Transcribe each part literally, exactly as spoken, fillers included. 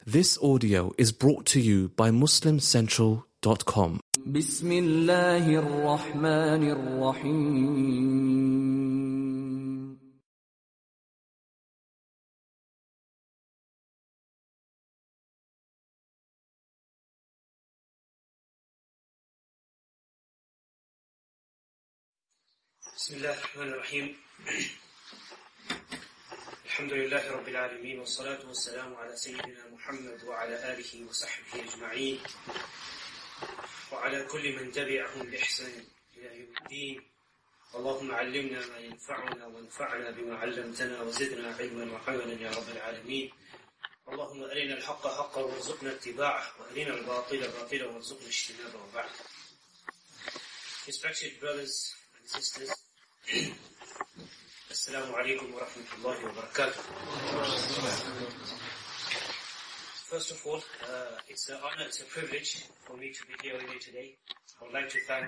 This audio is brought to you by muslim central dot com. بسم الله الرحمن الرحيم بسم الله الرحمن الرحيم الحمد لله رب العالمين والصلاة والسلام على سيدنا محمد وعلى آله وصحبه أجمعين وعلى كل من تبعهم بإحسان إلى يوم الدين. اللهم علمنا ما ينفعنا وانفعنا بما علمتنا وزدنا علما وعملا يا رب العالمين. اللهم أرنا الحق حقا وارزقنا اتباعه وأرنا الباطل باطلا وارزقنا اجتنابه وبعد. Respected brothers and sisters, Assalamu alaikum wa rahmatullahi wa barakatuh. First of all, uh, it's an honor, it's a privilege for me to be here with you today. I would like to thank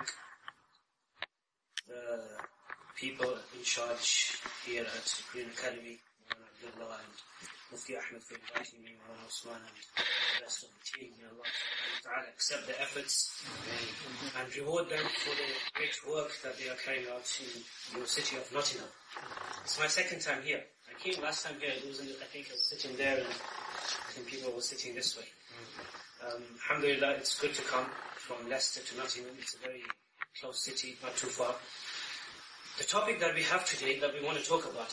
the people in charge here at Supreme Academy, Maulana Abdullah and Mufti Ahmed, for inviting me, Maulana Usman and the rest of the team. May Allah subhanahu wa ta'ala accept their efforts and reward them for the great work that they are carrying out in your city of Nottingham. It's my second time here. I came last time here, it wasn't, I think I was sitting there and some people were sitting this way. Um, alhamdulillah, it's good to come from Leicester to Nottingham. It's a very close city, not too far. The topic that we have today, that we want to talk about,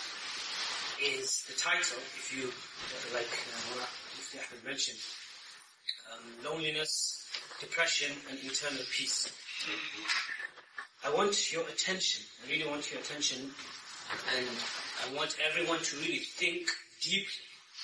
is the title, if you, like uh, Mufti Ahmed mentioned, um, loneliness, depression, and internal peace. I want your attention, I really want your attention, and I want everyone to really think deeply,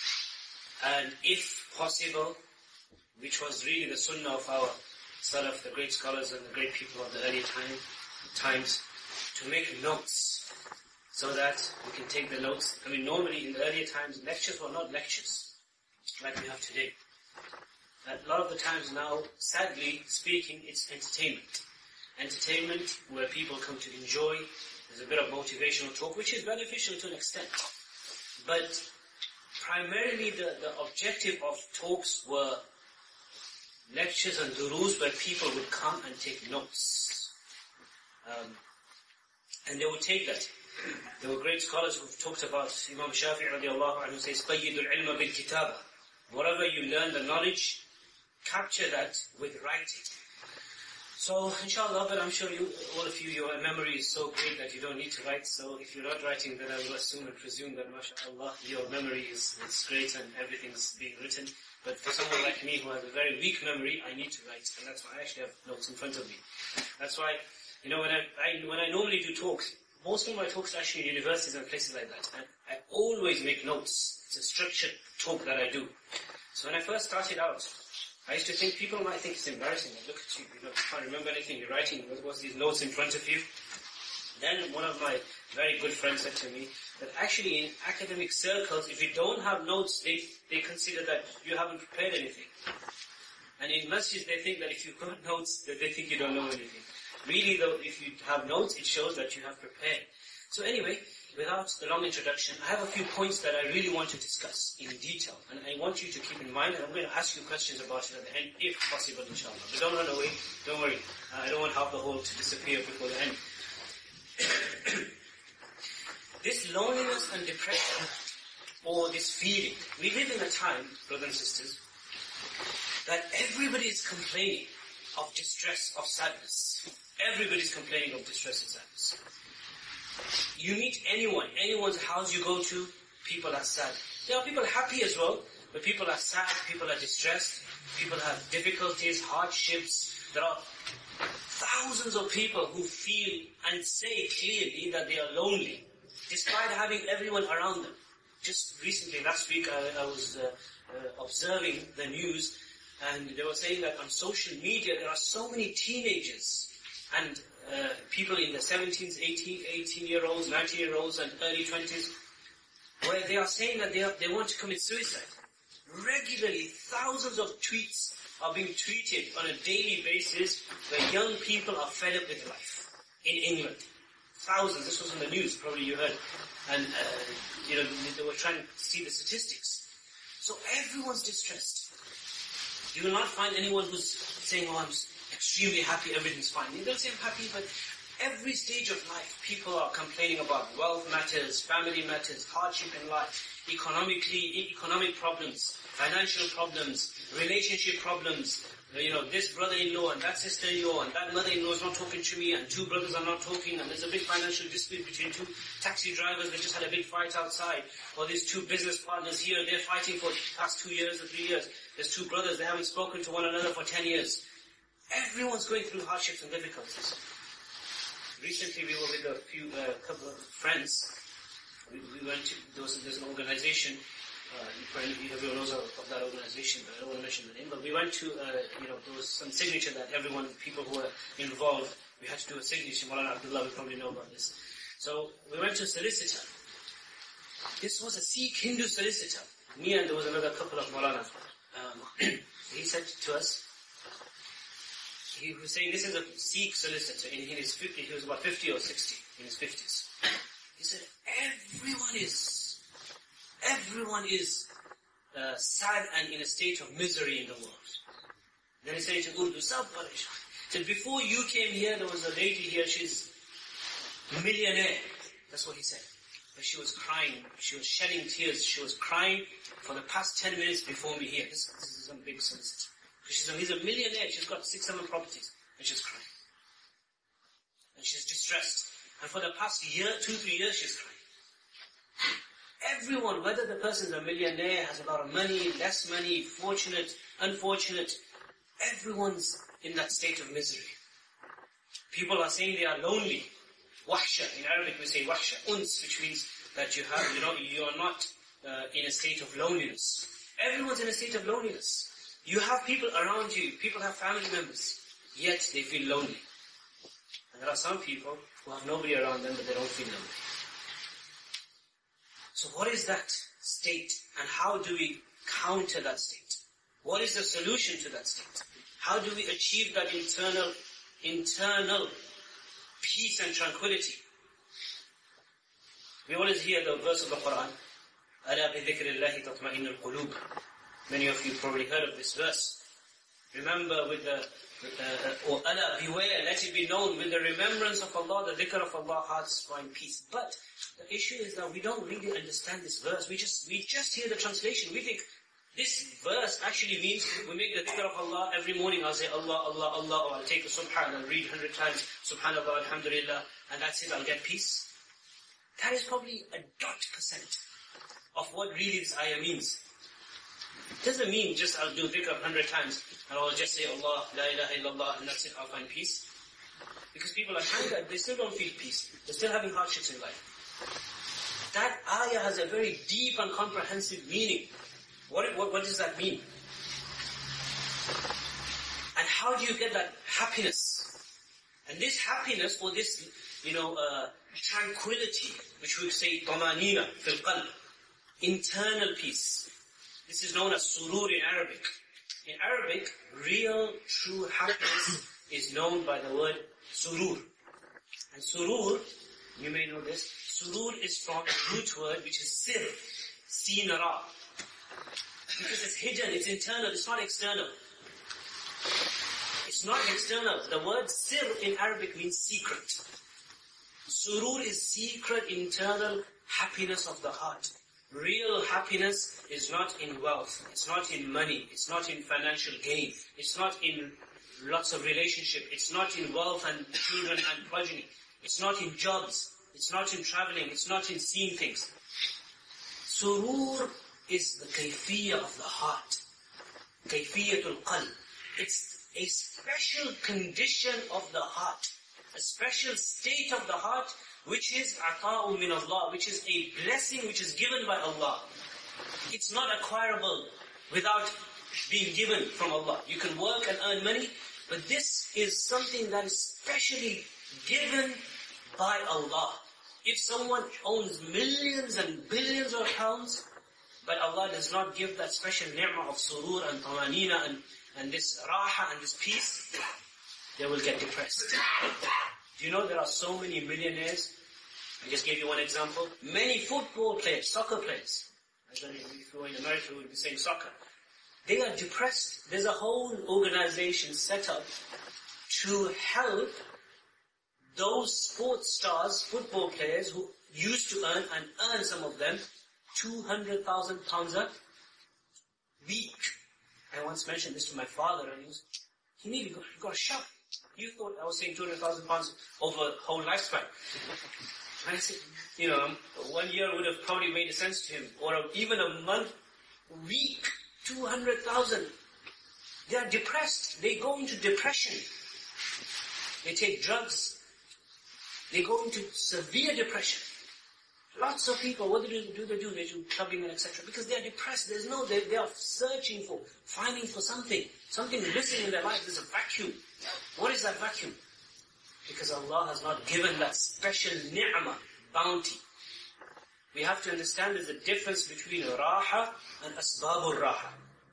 and if possible, which was really the sunnah of our Salaf, the great scholars and the great people of the early time, times, to make notes, so that we can take the notes. I mean, normally in the earlier times, lectures were not lectures, like we have today. A lot of the times now, sadly speaking, it's entertainment. Entertainment where people come to enjoy. There's a bit of motivational talk, which is beneficial to an extent. But primarily the, the objective of talks were lectures and duroos where people would come and take notes. Um, and they would take that. There were great scholars who've talked about, Imam Shafi'i radiallahu anhu says, قَيِّدُ الْعِلْمَ بِالْكِتَابَةِ. Whatever you learn, the knowledge, capture that with writing. So, inshallah, but I'm sure you, all of you, your memory is so great that you don't need to write. So, if you're not writing, then I will assume and presume that, mashallah, your memory is, is great and everything's being written. But for someone like me who has a very weak memory, I need to write. And that's why I actually have notes in front of me. That's why, you know, when I, I when I normally do talks, most of my talks are actually in universities and places like that. And I always make notes. It's a structured talk that I do. So when I first started out, I used to think people might think it's embarrassing. Like, look at you, you know, you can't remember anything, you're writing, what's these notes in front of you? Then one of my very good friends said to me that actually in academic circles, if you don't have notes, they, they consider that you haven't prepared anything. And in masjids, they think that if you've got notes, that they think you don't know anything. Really though, if you have notes, it shows that you have prepared. So anyway, without the long introduction, I have a few points that I really want to discuss in detail. And I want you to keep in mind, and I'm going to ask you questions about it at the end, if possible, inshallah. But don't run away, don't worry. Uh, I don't want half the whole to disappear before the end. This loneliness and depression, or this feeling, we live in a time, brothers and sisters, that everybody is complaining of distress, of sadness. Everybody's complaining of distress and sadness. You meet anyone, anyone's house you go to, people are sad. There are people happy as well, but people are sad, people are distressed, people have difficulties, hardships. There are thousands of people who feel and say clearly that they are lonely, despite having everyone around them. Just recently, last week, I, I was uh, uh, observing the news, and they were saying that on social media there are so many teenagers and uh, people in the seventeens, eighteen-year-olds, nineteen-year-olds and early twenties, where they are saying that they, are, they want to commit suicide. Regularly, thousands of tweets are being tweeted on a daily basis where young people are fed up with life in England. Thousands, this was on the news, probably you heard. And, uh, you know, they were trying to see the statistics. So everyone's distressed. You will not find anyone who's saying, oh, I'm extremely happy, everything's fine. You don't say I'm happy, but every stage of life, people are complaining about wealth matters, family matters, hardship in life, economically, economic problems, financial problems, relationship problems. You know, this brother-in-law and that sister-in-law and that mother-in-law is not talking to me and two brothers are not talking and there's a big financial dispute between two taxi drivers that just had a big fight outside. Or these two business partners here, they're fighting for the past two years or three years. There's two brothers, they haven't spoken to one another for ten years. Everyone's going through hardships and difficulties. Recently we were with a few, uh, couple of friends. We, we went to, there was, there's an organization, uh, everyone knows of that organization, but I don't want to mention the name, but we went to, uh, you know, there was some signature that everyone, people who were involved, we had to do a signature. Maulana Abdullah will probably know about this. So we went to a solicitor. This was a Sikh Hindu solicitor. Me and there was another couple of Maulana. Um, he said to us, he was saying this is a Sikh solicitor in, in his fifty, he was about fifty or sixty, in his fifties. He said, everyone is, everyone is uh, sad and in a state of misery in the world. Then he said to Urdu, Sab Paresh. He said, before you came here, there was a lady here, she's a millionaire. That's what he said. But she was crying, she was shedding tears, she was crying for the past ten minutes before me here. This, this is some big solicitor. She's a, he's a millionaire, she's got six, seven properties, and she's crying. And she's distressed. And for the past year, two, three years, she's crying. Everyone, whether the person's a millionaire, has a lot of money, less money, fortunate, unfortunate, everyone's in that state of misery. People are saying they are lonely. Wahsha, in Arabic we say wahsha, uns, which means that you have, you know, you are not uh, in a state of loneliness. Everyone's in a state of loneliness. You have people around you, people have family members, yet they feel lonely. And there are some people who have nobody around them, but they don't feel lonely. So what is that state, and how do we counter that state? What is the solution to that state? How do we achieve that internal, internal peace and tranquility? We always hear the verse of the Quran, أَلَا بِذِكْرِ اللَّهِ تَطْمَئِنُّ الْقُلُوبِ. Many of you probably heard of this verse. Remember with the, uh, or Allah, beware, let it be known, with the remembrance of Allah, the dhikr of Allah, hearts find peace. But the issue is that we don't really understand this verse. We just, we just hear the translation. We think this verse actually means we make the dhikr of Allah every morning. I'll say Allah, Allah, Allah, or I'll take a subhan and read a hundred times, subhanallah, alhamdulillah, and that's it, I'll get peace. That is probably a dot percent of what really this ayah means. It doesn't mean just I'll do dhikr a hundred times and I'll just say Allah, la ilaha illallah, and that's it, I'll find peace. Because people are handicapped, they still don't feel peace. They're still having hardships in life. That ayah has a very deep and comprehensive meaning. What, what, what does that mean? And how do you get that happiness? And this happiness, or this, you know, uh, tranquility, which we say, طَمَانِينَ fil qalb, internal peace. This is known as surur in Arabic. In Arabic, real, true happiness is known by the word surur. And surur, you may know this, surur is from the root word which is sir, sin ra. Because it's hidden, it's internal, it's not external. It's not external. The word sir in Arabic means secret. Surur is secret, internal happiness of the heart. Real happiness is not in wealth, it's not in money, it's not in financial gain, it's not in lots of relationship, it's not in wealth and children and progeny, it's not in jobs, it's not in traveling, it's not in seeing things. Surur is the kayfiyya of the heart. Kayfiyyatul qalb. It's a special condition of the heart. A special state of the heart, which is ata'u min Allah, which is a blessing which is given by Allah. It's not acquirable without being given from Allah. You can work and earn money, but this is something that is specially given by Allah. If someone owns millions and billions of pounds, but Allah does not give that special ni'mah of surur and tamanina and, and this raha and this peace, they will get depressed. Do you know there are so many millionaires? I just gave you one example. Many football players, soccer players. As in, if we were in America, we would be saying soccer. They are depressed. There's a whole organization set up to help those sports stars, football players who used to earn, and earn some of them, two hundred thousand pounds a week. I once mentioned this to my father, and he was, he nearly got, he got a shock. You thought I was saying two hundred thousand pounds over a whole lifespan. And I said, you know, one year would have probably made sense to him, or even a month, a week, two hundred thousand. They are depressed. They go into depression. They take drugs. They go into severe depression. Lots of people, what do they do? They do, they do clubbing and et cetera. Because they are depressed. There's no, they, they are searching for, finding for something. Something missing in their life. There's a vacuum. What is that vacuum? Because Allah has not given that special ni'mah, bounty. We have to understand there's a difference between raha and asbabul raha.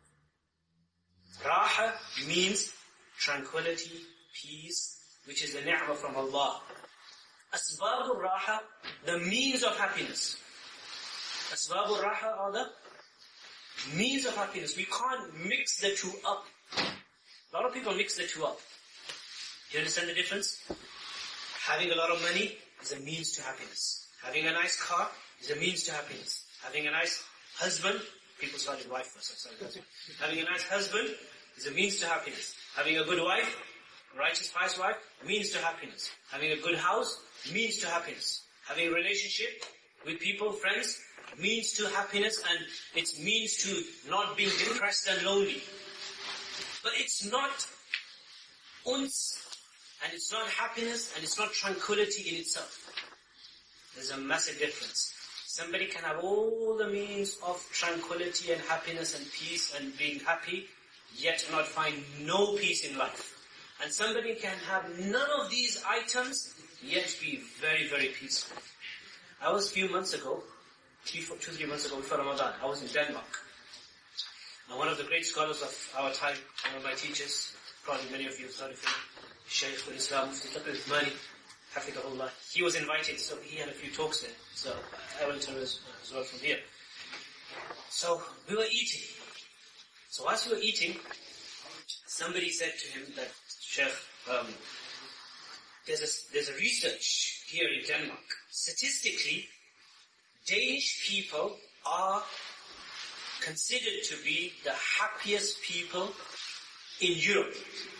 Raha means tranquility, peace, which is the ni'mah from Allah. Asbabul raha, the means of happiness. Asbabul raha are the means of happiness. We can't mix the two up. A lot of people mix the two up. Do you understand the difference? Having a lot of money is a means to happiness. Having a nice car is a means to happiness. Having a nice husband, people started wife first, sorry, husband. Having a nice husband is a means to happiness. Having a good wife, righteous, pious wife, means to happiness. Having a good house, means to happiness. Having a relationship with people, friends, means to happiness, and it's means to not being depressed and lonely. But it's not uns, and it's not happiness, and it's not tranquility in itself. There's a massive difference. Somebody can have all the means of tranquility and happiness and peace and being happy, yet not find no peace in life. And somebody can have none of these items, yet be very, very peaceful. I was a few months ago, two, two three months ago before Ramadan, I was in Denmark. And one of the great scholars of our time, one of my teachers, probably many of you have heard of him, Shaykh al-Islam, Mufti Taqi Uthmani, Hafidahullah. He was invited, so he had a few talks there. So I went to as, as well from here. So we were eating. So whilst we were eating, somebody said to him that, Sheikh, um, there's a, there's a research here in Denmark. Statistically, Danish people are considered to be the happiest people in Europe.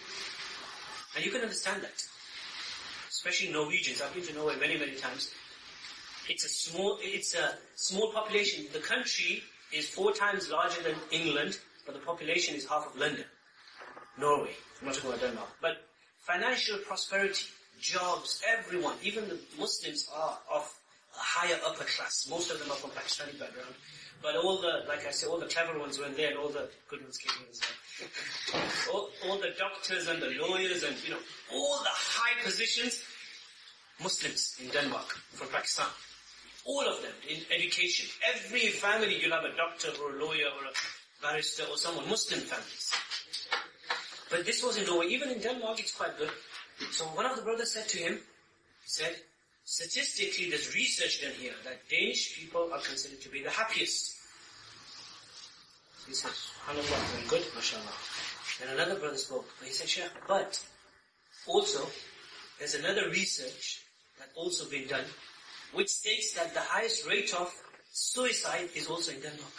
And you can understand that. Especially Norwegians. I've been to Norway many, many times. It's a small, it's a small population. The country is four times larger than England, but the population is half of London. Norway. I'm not talking about Denmark. But financial prosperity, jobs, everyone, even the Muslims are of a higher upper class. Most of them are from Pakistani background. But all the, like I said, all the clever ones went there and all the good ones came in as well. all, all the doctors and the lawyers and, you know, all the high positions, Muslims in Denmark, from Pakistan. All of them in education. Every family you'll have a doctor or a lawyer or a barrister or someone, Muslim families. But this was in Norway. Even in Denmark, it's quite good. So one of the brothers said to him, he said, statistically, there's research done here that Danish people are considered to be the happiest. So he said, SubhanAllah, very good, mashallah. Then another brother spoke, and he said, Shaykh, but also, there's another research that's also been done, which states that the highest rate of suicide is also in Denmark.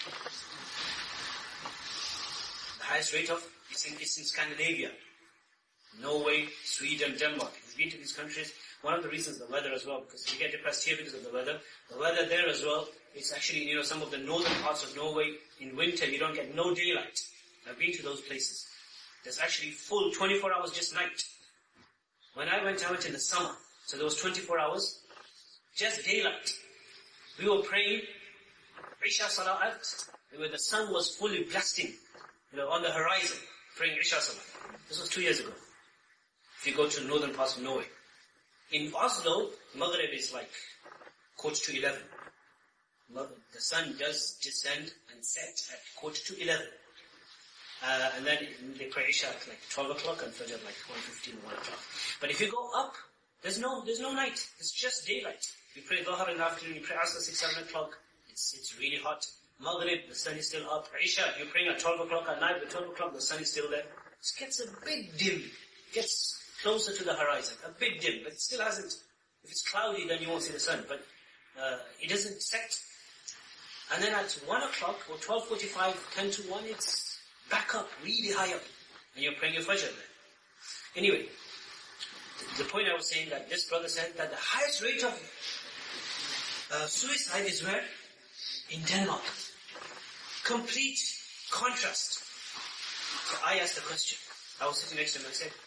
The highest rate of, it's in, it's in Scandinavia. Norway, Sweden, Denmark. If you've been to these countries, one of the reasons the weather as well, because you get depressed here because of the weather. The weather there as well, it's actually, you know, some of the northern parts of Norway, in winter you don't get no daylight. I've been to those places. There's actually full twenty-four hours just night. When I went, I went in the summer, so there was twenty-four hours, just daylight. We were praying, Isha Salah, where the sun was fully blasting, you know, on the horizon, praying Isha Salah. This was two years ago. If you go to northern parts of Norway. In Oslo, Maghrib is like quarter to eleven. The sun does descend and set at quarter to eleven. Uh, and then they pray Isha at like twelve o'clock and Fajr like one fifteen or one o'clock. But if you go up, there's no there's no night. It's just daylight. You pray Dhuhr in the afternoon, you pray Asr six, seven o'clock. It's it's really hot. Maghrib, the sun is still up. Isha, you're praying at twelve o'clock at night, but twelve o'clock the sun is still there. It gets a bit dim. Gets closer to the horizon. A bit dim, but it still hasn't. If it's cloudy, then you won't see the sun. But uh, it doesn't set. And then at one o'clock, or twelve forty-five, ten to one, it's back up, really high up. And you're praying your Fajr there. Anyway, the point I was saying that this brother said that the highest rate of uh, suicide is where? In Denmark. Complete contrast. So I asked the question. I was sitting next to him and I said,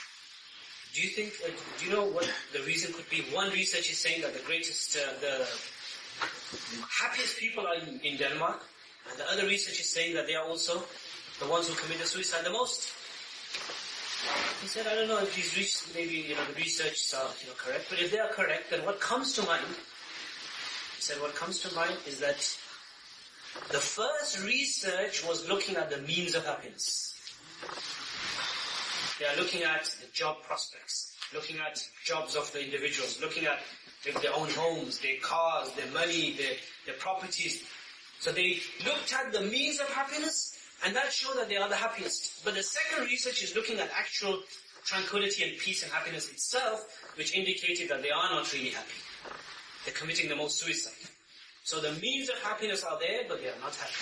do you think, uh, do you know what the reason could be? One research is saying that the greatest, uh, the happiest people are in, in Denmark, and the other research is saying that they are also the ones who commit suicide the most. He said, I don't know if these research, maybe you know the research are you know correct, but if they are correct, then what comes to mind? He said, what comes to mind is that the first research was looking at the means of happiness. They are looking at the job prospects, looking at jobs of the individuals, looking at their own homes, their cars, their money, their, their properties. So they looked at the means of happiness, and that showed that they are the happiest. But the second research is looking at actual tranquility and peace and happiness itself, which indicated that they are not really happy. They're committing the most suicide. So the means of happiness are there, but they are not happy.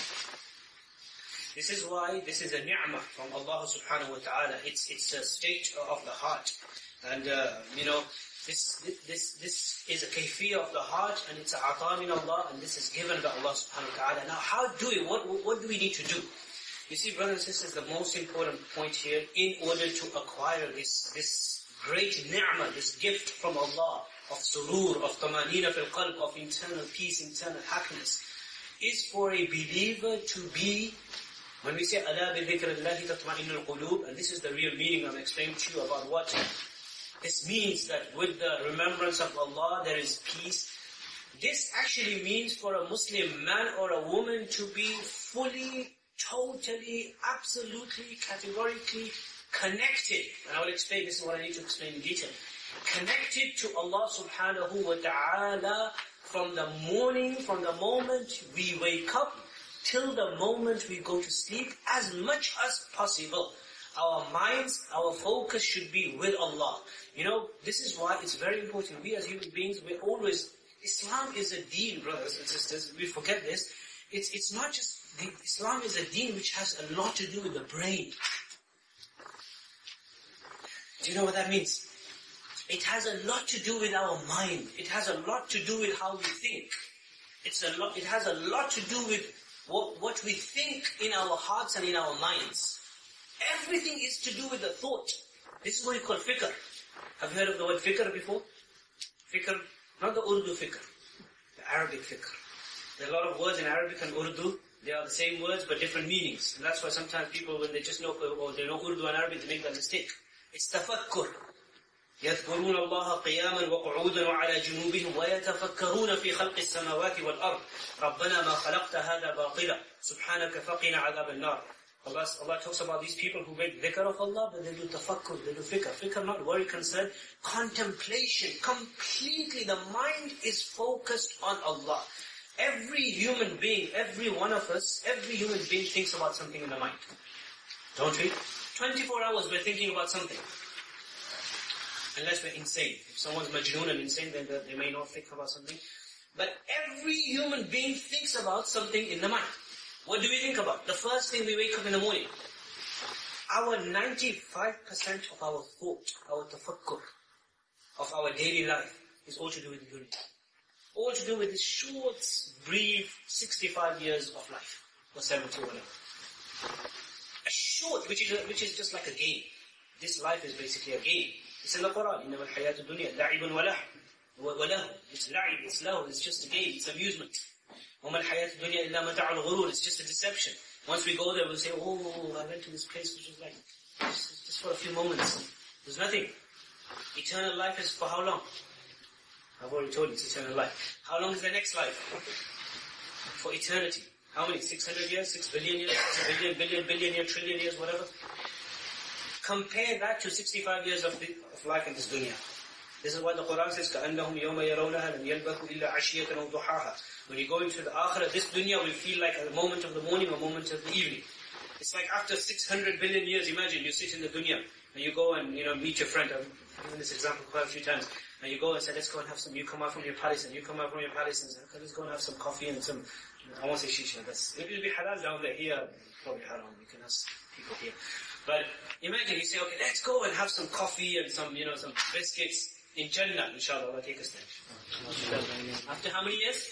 This is why this is a ni'mah from Allah subhanahu wa ta'ala. It's, it's a state of the heart. And, uh, you know, this, this, this is a kayfiyah of the heart, and it's a ata min Allah, and this is given by Allah subhanahu wa ta'ala. Now, how do we, what, what do we need to do? You see, brothers and sisters, the most important point here, in order to acquire this, this great ni'mah, this gift from Allah, of surur, of tamanina fil qalb, of internal peace, internal happiness, is for a believer to be, when we say, أَلَا بِذِكْرِ اللَّهِ تَطْمَئِنُّ الْقُلُوبِ, and this is the real meaning I'm explaining to you about what this means, that with the remembrance of Allah there is peace. This actually means for a Muslim man or a woman to be fully, totally, absolutely, categorically connected. And I will explain, this is what I need to explain in detail. Connected to Allah subhanahu wa ta'ala from the morning, from the moment we wake up, till the moment we go to sleep, as much as possible. Our minds, our focus should be with Allah. You know, this is why it's very important. We as human beings, we always, Islam is a deen, brothers and sisters. We forget this. It's it's not just, the, Islam is a deen which has a lot to do with the brain. Do you know what that means? It has a lot to do with our mind. It has a lot to do with how we think. It's a lot. It has a lot to do with what, what we think in our hearts and in our minds. Everything is to do with the thought. This is what we call fikr. Have you heard of the word fikr before? Fikr, not the Urdu fikr, the Arabic fikr. There are a lot of words in Arabic and Urdu. They are the same words but different meanings. And that's why sometimes people, when they just know, or they know Urdu and Arabic, they make that mistake. It's tafakkur. يذكرون الله قياما وقعودا وعلى جنوبهم ويتفكرون في خلق السماوات والأرض ربنا ما خلقت هذا باطلا سبحانك فقنا عذاب النار. Allah, Allah talks about these people who make dhikr of Allah, but they do tafakkur, they do fikr. Fikr, not worry, concern, contemplation. Completely, the mind is focused on Allah. Every human being, every one of us, every human being thinks about something in the mind. Don't we? twenty-four hours we're thinking about something. Unless we're insane. If someone's majnoon and insane, then they may not think about something. But every human being thinks about something in the mind. What do we think about? The first thing we wake up in the morning. Our ninety-five percent of our thought, our tafakkur, of our daily life is all to do with the dunya. All to do with this short, brief, sixty-five years of life. Or seventy, whatever. A short, which is, a, which is just like a game. This life is basically a game. It's in the Quran. إِنَّمَا الْحَيَاةُ الدُّنْيَا لَعِبٌ وَلَهْوٌ وَلَهُ. It's la'ib, it's lahu, it's just a game, it's amusement. وَمَا الْحَيَاةُ الدُّنْيَا إِلَّا مَتَعُ الْغُرُورِ. It's just a deception. Once we go there, we'll say, oh, I went to this place which was like, just, just for a few moments. There's nothing. Eternal life is for how long? I've already told you, it's eternal life. How long is the next life? For eternity. How many? six hundred years? six billion years? six billion, billion, billion years, trillion years, whatever. Compare that to sixty-five years of, the, of life in this dunya. This is why the Quran says, كَأَنَّهُمْ يَوْمَ يَرَوْنَهَا لَمْ يَلْبَثُوا إِلَّا عَشِيَّةً أَوْ ضُحَاهَا. When you go into the akhirah, this dunya will feel like a moment of the morning, a moment of the evening. It's like after six hundred billion years, imagine you sit in the dunya, and you go and, you know, meet your friend. I've given this example quite a few times. And you go and say, let's go and have some, you come out from your palace, and you come out from your palace, and say, okay, let's go and have some coffee and some, I won't say shisha, that's, it will be halal down there. Here, probably haram, you can ask people here. But imagine you say, okay, let's go and have some coffee and some, you know, some biscuits in Jannah, inshallah, Allah take us there. After how many years?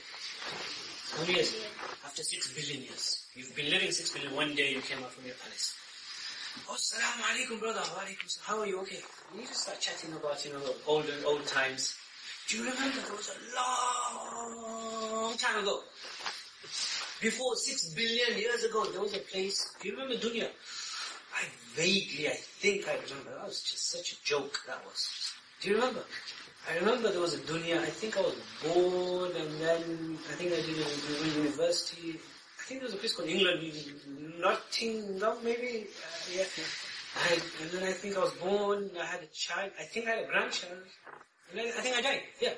How many years? After six billion years. You've been living six billion, one day you came out from your palace. Oh, assalamu alaikum, brother. Wa alaikum salam. How are you? Okay. And you just start chatting about, you know, old old times. Do you remember there was a long time ago? Before six billion years ago, there was a place. Do you remember Dunya? I vaguely, I think I remember. That was just such a joke, that was. Do you remember? I remember there was a Dunya. I think I was born, and then I think I did it in university. I think there was a place called England, Nottingham, maybe. Uh, yeah. I, and then I think I was born. I had a child. I think I had a grandchild. And then I think I died. Yeah,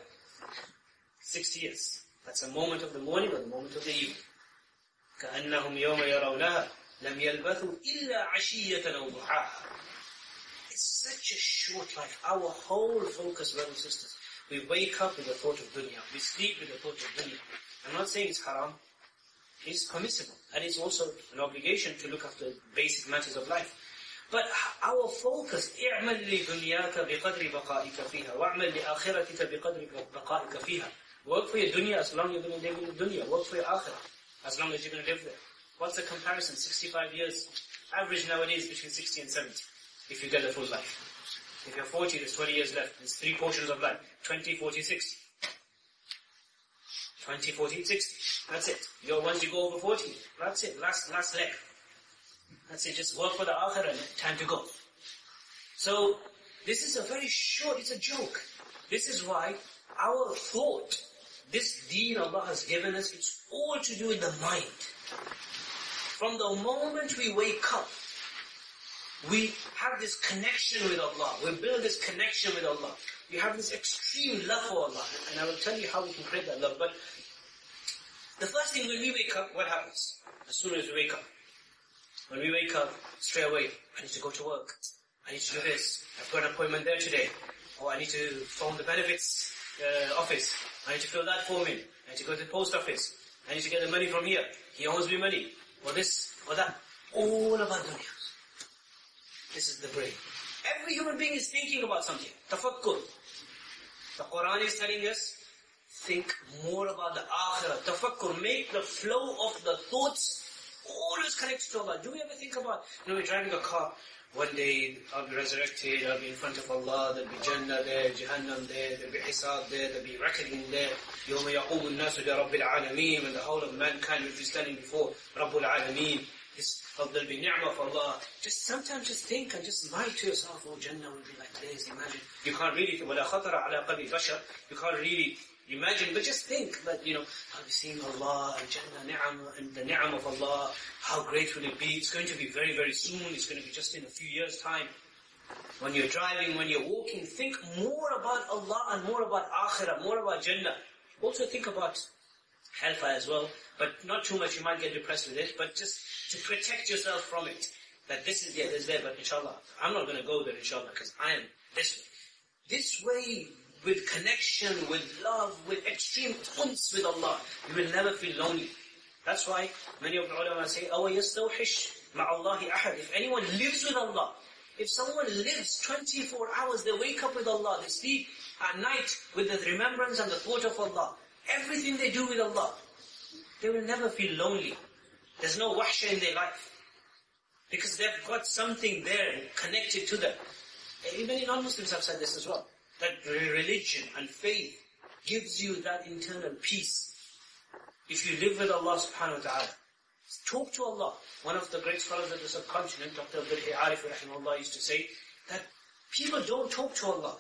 six years. That's a moment of the morning or the moment of the evening. كأنهم يوم يرونها لم يلبثوا إلا عشية أو ضحاها. It's such a short life. Our whole focus, brothers and sisters, we wake up with the thought of dunya. We sleep with the thought of dunya. I'm not saying it's haram. It's permissible. And it's also an obligation to look after basic matters of life. But our focus, اعمل لدنياك بقدر بقائك فيها واعمل لآخرتك بقدر بقائك فيها. Work for your dunya as long as you're going to live in the dunya. Work for your akhirah as long as you're going to live there. What's the comparison? sixty-five years. Average nowadays between sixty and seventy. If you get the full life. If you're forty, there's twenty years left. There's three portions of life. twenty, forty, sixty. twenty, forty, sixty. That's it. You're, once you go over forty, that's it. Last, last leg. That's it. Just work for the akhirah and time to go. So, this is a very short, it's a joke. This is why our thought, this deen Allah has given us, it's all to do with the mind. From the moment we wake up, we have this connection with Allah. We build this connection with Allah. We have this extreme love for Allah. And I will tell you how we can create that love. But the first thing when we wake up, what happens? As soon as we wake up. When we wake up, straight away, I need to go to work. I need to do this. I've got an appointment there today. Or I need to phone the benefits uh, office. I need to fill that form in. I need to go to the post office. I need to get the money from here. He owes me money. Or this, or that. All about dunya. This is the brain. Every human being is thinking about something. Tafakkur. The Quran is telling us, think more about the akhirah. Tafakkur. Make the flow of the thoughts always connected to Allah. Do we ever think about, you know, we're driving a car. One day I'll be resurrected, I'll be in front of Allah, there'll be Jannah there, Jahannam there, there'll be Hisab there, there'll be reckoning there. يَوْمَ يَقُومُ النَّاسُ لِرَبِّ الْعَالَمِينَ. And the whole of mankind will be standing before Rabbul Alameen. This, there'll be ni'mah of Allah. Just sometimes just think and just smile to yourself, oh, Jannah will be like this, imagine. You can't really think, وَلَا خَطَرَ عَلَىٰ قَلْبِ بَشَرٍ. You can't really imagine, but just think that, you know, I'll be seeing Allah and Jannah, ni'am, and the ni'am of Allah. How great will it be? It's going to be very, very soon. It's going to be just in a few years' time. When you're driving, when you're walking, think more about Allah and more about Akhirah, more about Jannah. Also think about hellfire as well, but not too much. You might get depressed with it, but just to protect yourself from it. That this is there, this is there, but inshallah, I'm not going to go there, inshallah, because I am this way. This way, with connection, with love, with extreme unts with Allah, you will never feel lonely. That's why many of the ulama say, أَوَ يَسْتَوْحِشْ مَعَ اللَّهِ أَحَدٍ. If anyone lives with Allah, if someone lives twenty-four hours, they wake up with Allah, they sleep at night with the remembrance and the thought of Allah, everything they do with Allah, they will never feel lonely. There's no wahsha in their life. Because they've got something there connected to them. Many non-Muslims have said this as well. That religion and faith gives you that internal peace. If you live with Allah subhanahu wa ta'ala, talk to Allah. One of the great scholars of the subcontinent, Doctor Abdul Arif rahimahullah, used to say that people don't talk to Allah.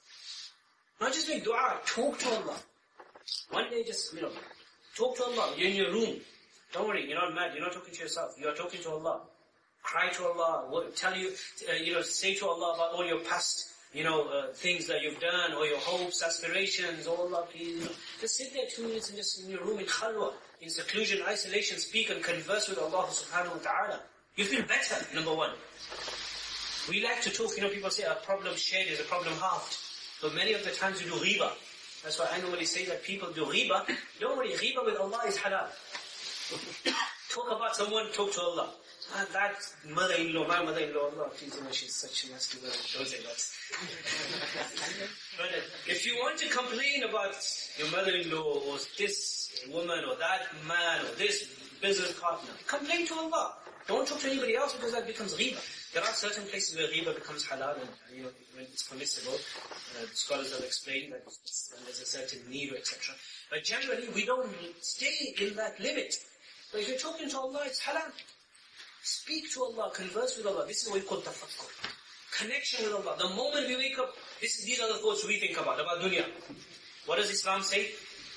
Not just make dua, talk to Allah. One day just, you know, talk to Allah. You're in your room. Don't worry, you're not mad, you're not talking to yourself. You are talking to Allah. Cry to Allah. Tell you, uh, you know, say to Allah about all your past you know, uh, things that you've done, or your hopes, aspirations, oh Allah, please, you know, just sit there two minutes and just in your room in khalwa, in seclusion, isolation, speak and converse with Allah subhanahu wa ta'ala. You feel better, number one. We like to talk, you know, people say a problem shared is a problem halved. But many of the times we do ghiba. That's why I normally say that people do ghiba. Don't worry, ghiba with Allah is halal. Talk about someone, talk to Allah. Ah, that mother-in-law, my mother-in-law, Allah, please, you know, she's such a nasty girl. Don't say that. But if you want to complain about your mother-in-law, or this woman, or that man, or this business partner, complain to Allah. Don't talk to anybody else, because that becomes ghiba. There are certain places where ghiba becomes halal, and you know, when it's permissible. Uh, the scholars have explained that it's, when there's a certain need, or et cetera. But generally, we don't stay in that limit. But if you're talking to Allah, it's halal. Speak to Allah, converse with Allah. This is what we call tafakkur. Connection with Allah. The moment we wake up, this is, these are the thoughts we think about, about dunya. What does Islam say?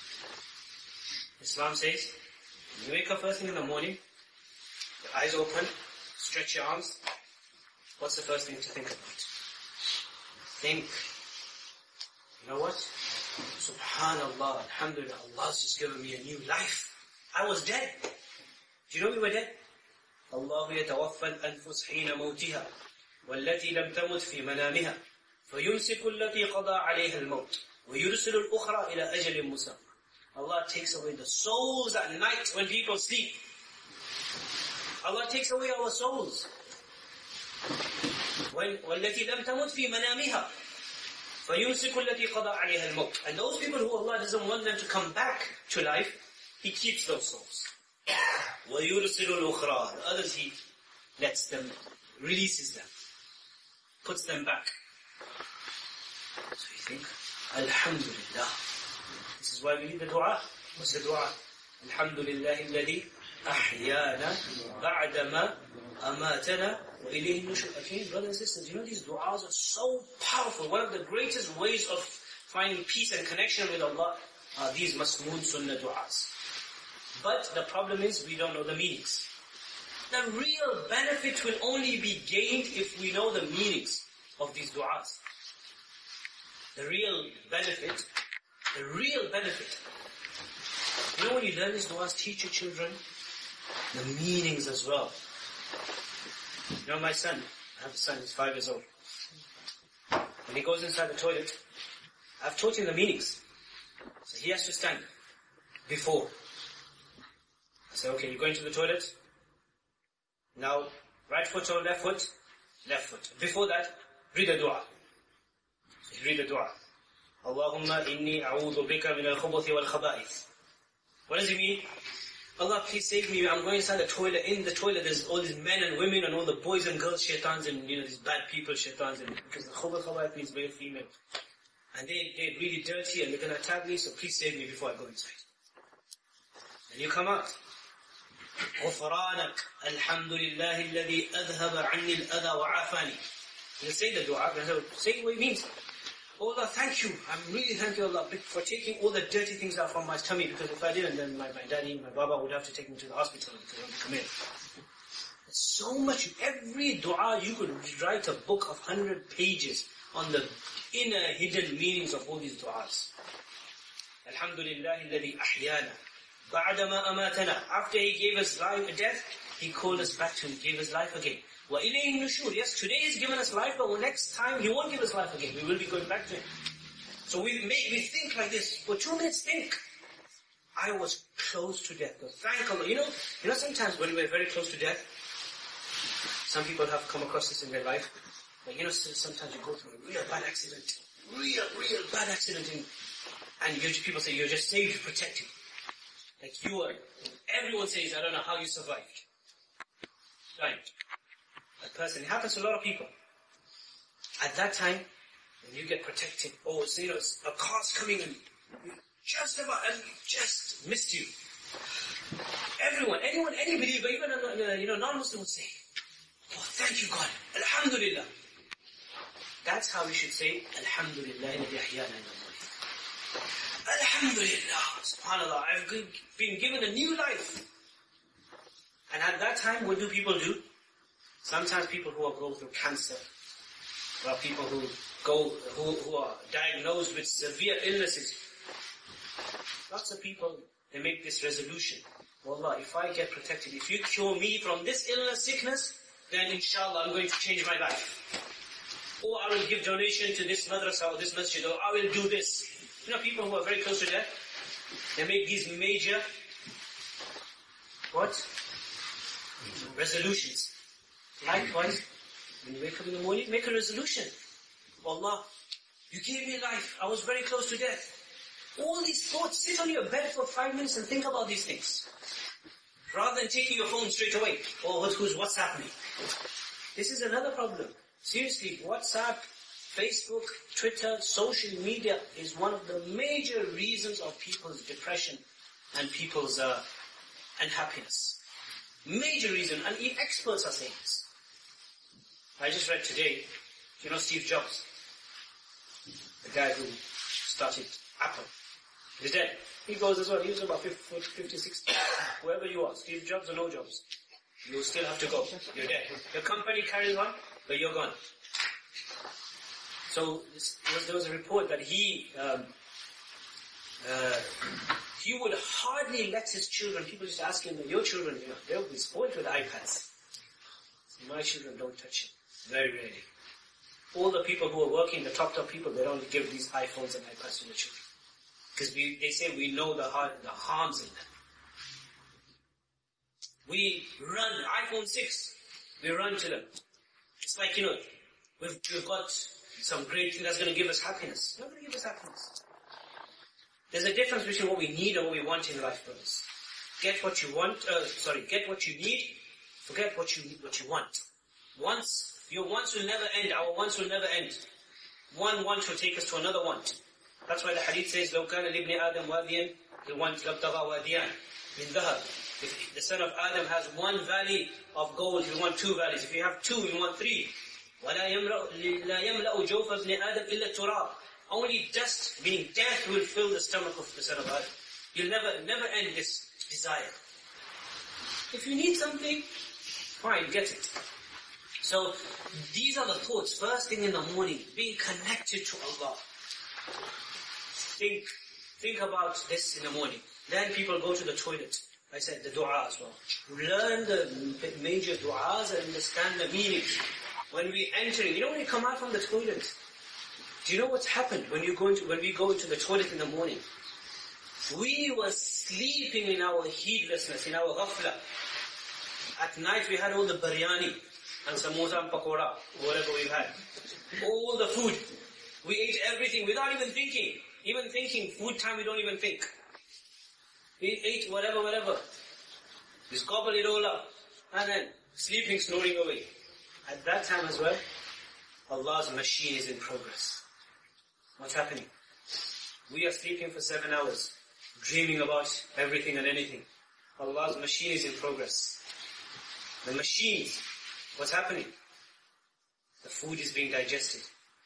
Islam says, when you wake up first thing in the morning, your eyes open, stretch your arms. What's the first thing to think about? Think, you know what? Subhanallah, alhamdulillah, Allah's just given me a new life. I was dead. Do you know we were dead? الله يتوفى الأنفس حين موتها والتي لم تمت في منامها فيمسك التي قضى عليها الموت ويرسل الأخرى إلى أجل مسمى. Allah takes away the souls at night when people sleep. Allah takes away our souls. والتي لم تمت في منامها فيمسك التي قضى عليها الموت. And those people who Allah doesn't want them to come back to life, He keeps those souls. وَيُرْسِلُ الْأُخْرَى. The others He lets them, releases them, puts them back. So you think, Alhamdulillah. This is why we need the dua. What's the dua? Alhamdulillah alladhi ahyana ba'dama amatana wa ilayhi nushur. Again, brothers and sisters, you know these du'as are so powerful. One of the greatest ways of finding peace and connection with Allah are these masmoon sunnah du'as. But the problem is we don't know the meanings. The real benefit will only be gained if we know the meanings of these du'as. The real benefit, the real benefit. You know when you learn these du'as, teach your children the meanings as well. You know my son, I have a son, he's five years old. When he goes inside the toilet, I've taught him the meanings. So he has to stand before. I say, okay, you're going to the toilet. Now, right foot or left foot? Left foot. Before that, read the dua. So you read the dua. Allahumma inni a'udhu bika min al-khubuthi wal-khaba'ith. What does it mean? Allah, please save me. I'm going inside the toilet. In the toilet, there's all these men and women and all the boys and girls, shaitans, and you know, these bad people, shaitans, and because the khubuth, khaba'ith means male, female. And they, they're really dirty and they're going to attack me, so please save me before I go inside. And you come out. غفرانك الحمد لله الذي أذهب عني الأذى وعافاني. You say the dua, say what it means. Oh Allah, thank you. I'm really thank you Allah for taking all the dirty things out from my tummy, because if I didn't, then my, my daddy, my baba would have to take me to the hospital because I would come in. There's so much, every dua you could write a book of one hundred pages on the inner hidden meanings of all these du'as. Alhamdulillah alladhi ahyana ba'dama amatana. After He gave us life, death, He called us back to Him, gave us life again. Wa ilayhi nushur. Yes, today He's given us life, but next time He won't give us life again. We will be going back to Him. So we make, we think like this. For two minutes, think. I was close to death. Thank Allah. You know, you know sometimes when we're very close to death, some people have come across this in their life. But you know, sometimes you go through a real bad accident. Real, real bad accident. And, and you, people say, you're just saved, protected. Like you are, everyone says, I don't know how you survived. Right. That person, it happens to a lot of people. At that time, when you get protected, oh, so, you know, a car's coming and you just about, and just missed you. Everyone, anyone, any believer, even a, you know, non-Muslim would say, oh, thank you God, Alhamdulillah. That's how we should say, Alhamdulillah, alladhi ahyana in the morning. Alhamdulillah, subhanallah, I've been given a new life. And at that time, what do people do? Sometimes people who are going through cancer, or people who go, who, who are diagnosed with severe illnesses. Lots of people, they make this resolution. Wallah, if I get protected, if you cure me from this illness, sickness, then inshallah I'm going to change my life. Or I will give donation to this madrasa or this masjid, or I will do this. You know, people who are very close to death, they make these major, what? Resolutions. Likewise, when you wake up in the morning, make a resolution. Allah, you gave me life. I was very close to death. All these thoughts, sit on your bed for five minutes and think about these things. Rather than taking your phone straight away. Or who's WhatsApp me. This is another problem. Seriously, WhatsApp, Facebook, Twitter, social media is one of the major reasons of people's depression and people's uh, unhappiness. Major reason, and experts are saying this. I just read today, you know Steve Jobs, the guy who started Apple. He's dead. He goes as well. He was about fifty, sixty. Whoever you are, Steve Jobs or no Jobs, you still have to go. You're dead. Your company carries on, but you're gone. So this, there was a report that he um, uh, he would hardly let his children. People used to ask him, "Your children, you know, they'll be spoiled with iPads." So my children don't touch it. Very rarely. All the people who are working, the top top people, they don't give these iPhones and iPads to their children. Because we, they say we know the, har- the harms in them. We run, iPhone six, we run to them. It's like, you know, we've, we've got some great thing that's going to give us happiness. It's not going to give us happiness. There's a difference between what we need and what we want in life, brothers. Get what you want, uh, sorry, get what you need, forget what you what you want. Once, your wants will never end, our wants will never end. One want will take us to another want. That's why the hadith says, لو كان لابن آدم واديا الوانت لابتغى واديان من ذهب. If the son of Adam has one valley of gold, you want two valleys. If you have two, you want three. ولا يملأ جوف ابن آدم إلا التراب. Only dust, meaning death, will fill the stomach of the son of Adam. You'll never, never end this desire. If you need something, fine, get it. So, these are the thoughts. First thing in the morning, being connected to Allah. Think, think about this in the morning. Then people go to the toilet. I said the dua as well. Learn the major du'as and understand the meaning. When we enter, you know when you come out from the toilet, do you know what's happened when you go into, when we go into the toilet in the morning? We were sleeping in our heedlessness, in our ghafla. At night we had all the biryani and samosa and pakora, whatever we've had. All the food. We ate everything without even thinking. Even thinking, food time we don't even think. We ate whatever, whatever. Just gobble it all up. And then sleeping, snoring away. At that time as well, Allah's machine is in progress. What's happening? We are sleeping for seven hours, dreaming about everything and anything. Allah's machine is in progress. The machines, what's happening? The food is being digested.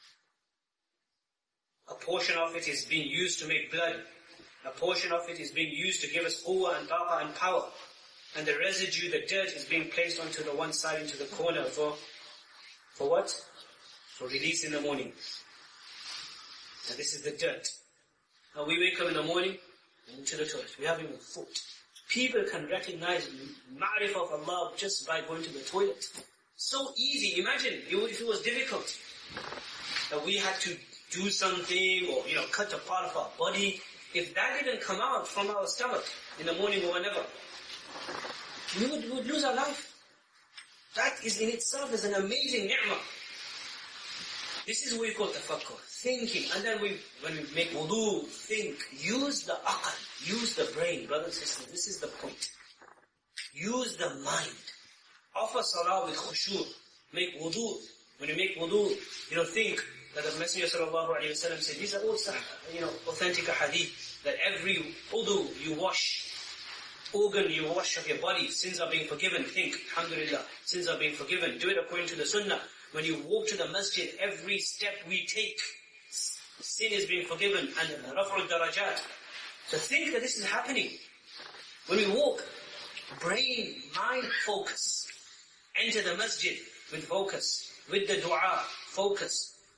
A portion of it is being used to make blood. A portion of it is being used to give us quwwah and taqa and power. And the residue, the dirt, is being placed onto the one side, into the corner for, for what? For release in the morning. And this is the dirt. Now we wake up in the morning, into the toilet. We haven't even thought. People can recognize ma'rifah of Allah just by going to the toilet. So easy. Imagine if it was difficult. That we had to do something, or, you know, cut a part of our body. If that didn't come out from our stomach in the morning or whenever, we would, we would lose our life. That is in itself is an amazing ni'mah. This is what we call tafakkur, thinking. And then we, when we make wudu, think, use the aql, use the brain. Brothers and sisters, this is the point. Use the mind. Offer salah with khushu. Make wudu. When you make wudu, you know, think that the Messenger sallallahu alayhi wa sallam said, these are all, you know, authentic hadith, that every wudu you wash, organ you wash of your body, sins are being forgiven. Think, alhamdulillah, sins are being forgiven. Do it according to the sunnah. When you walk to the masjid, every step we take, sin is being forgiven, and raf'ul darajat. So think that this is happening. When we walk, brain, mind, focus. Enter the masjid with focus, with the dua, focus.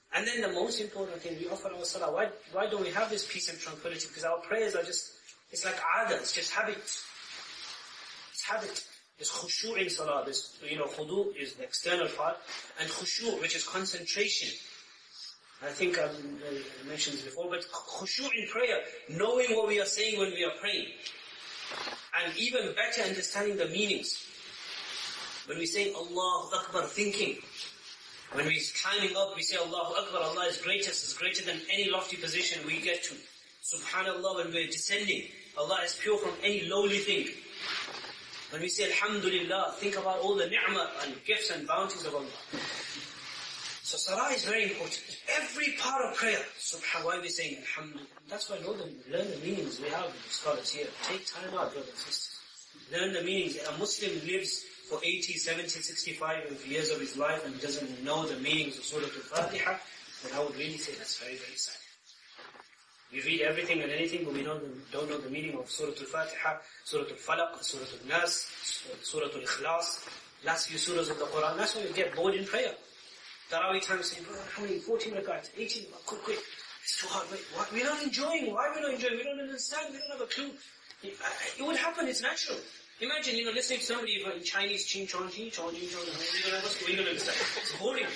And then the most important thing, we offer our salah. Why, why don't we have this peace and tranquility? Because our prayers are just, it's like aada, it's just habit. It's habit. There's khushu' in salah, there's, you know, khudu is the external part, and khushu', which is concentration. I think I've mentioned this before, but khushu' in prayer, knowing what we are saying when we are praying. And even better understanding the meanings. When we say Allahu Akbar, thinking. When we're climbing up, we say Allahu Akbar, Allah is greatest, is greater than any lofty position we get to. Subhanallah, when we're descending, Allah is pure from any lowly thing. When we say Alhamdulillah, think about all the ni'mah and gifts and bounties of Allah. So salah is very important. Every part of prayer, subhanallah, why we saying Alhamdulillah. That's why know the, learn the meanings we have with the scholars here. Take time out, brothers and sisters. Learn the meanings. A Muslim lives for eighty, seventy, sixty-five years of his life and doesn't know the meanings of Surah Al-Fatiha, then I would really say that's very, very sad. We read everything and anything, but we don't, don't know the meaning of Surah Al-Fatiha, Surah Al-Falaq, Surah Al-Nas, Surah Al-Ikhlas, last few surahs of the Quran. That's why we get bored in prayer. Tarawih time saying, how many? fourteen rakats, eighteen, quick, quick. It's too hard. Wait, what? We're not enjoying. Why are we not enjoying? We don't understand. We don't have a clue. It, it would happen. It's natural. Imagine, you know, listening to somebody in Chinese, ching chong, ching chong, ching chong, you're going to understand. It's boring.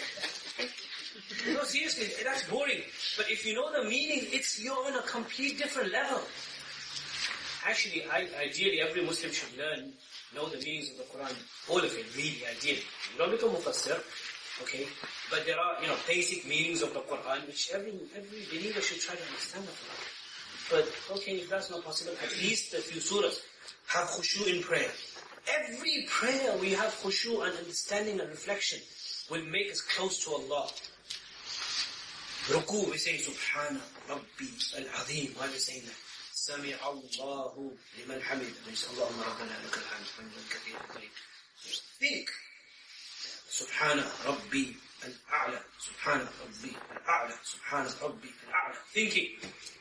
No, seriously, that's boring. But if you know the meaning, it's, you're on a complete different level. Actually, I, ideally, every Muslim should learn, know the meanings of the Quran. All of it, really, ideally. You don't become mufassir, okay? But there are, you know, basic meanings of the Quran, which every, every believer should try to understand the Quran. But, okay, if that's not possible, at least a few surahs have khushu' in prayer. Every prayer we have khushu' and understanding and reflection will make us close to Allah. Ruku, we say Subhana Rabbi Al-Azim. Why are we saying that? Sami Allahu liman hamid. We say Allahumma Rabbana lakal hamd hamdan kathiran tayyib. Think. Subhana Rabbi Al-A'la. Subhana Rabbi Al-A'la. Subhana Rabbi Al-A'la. Thinking.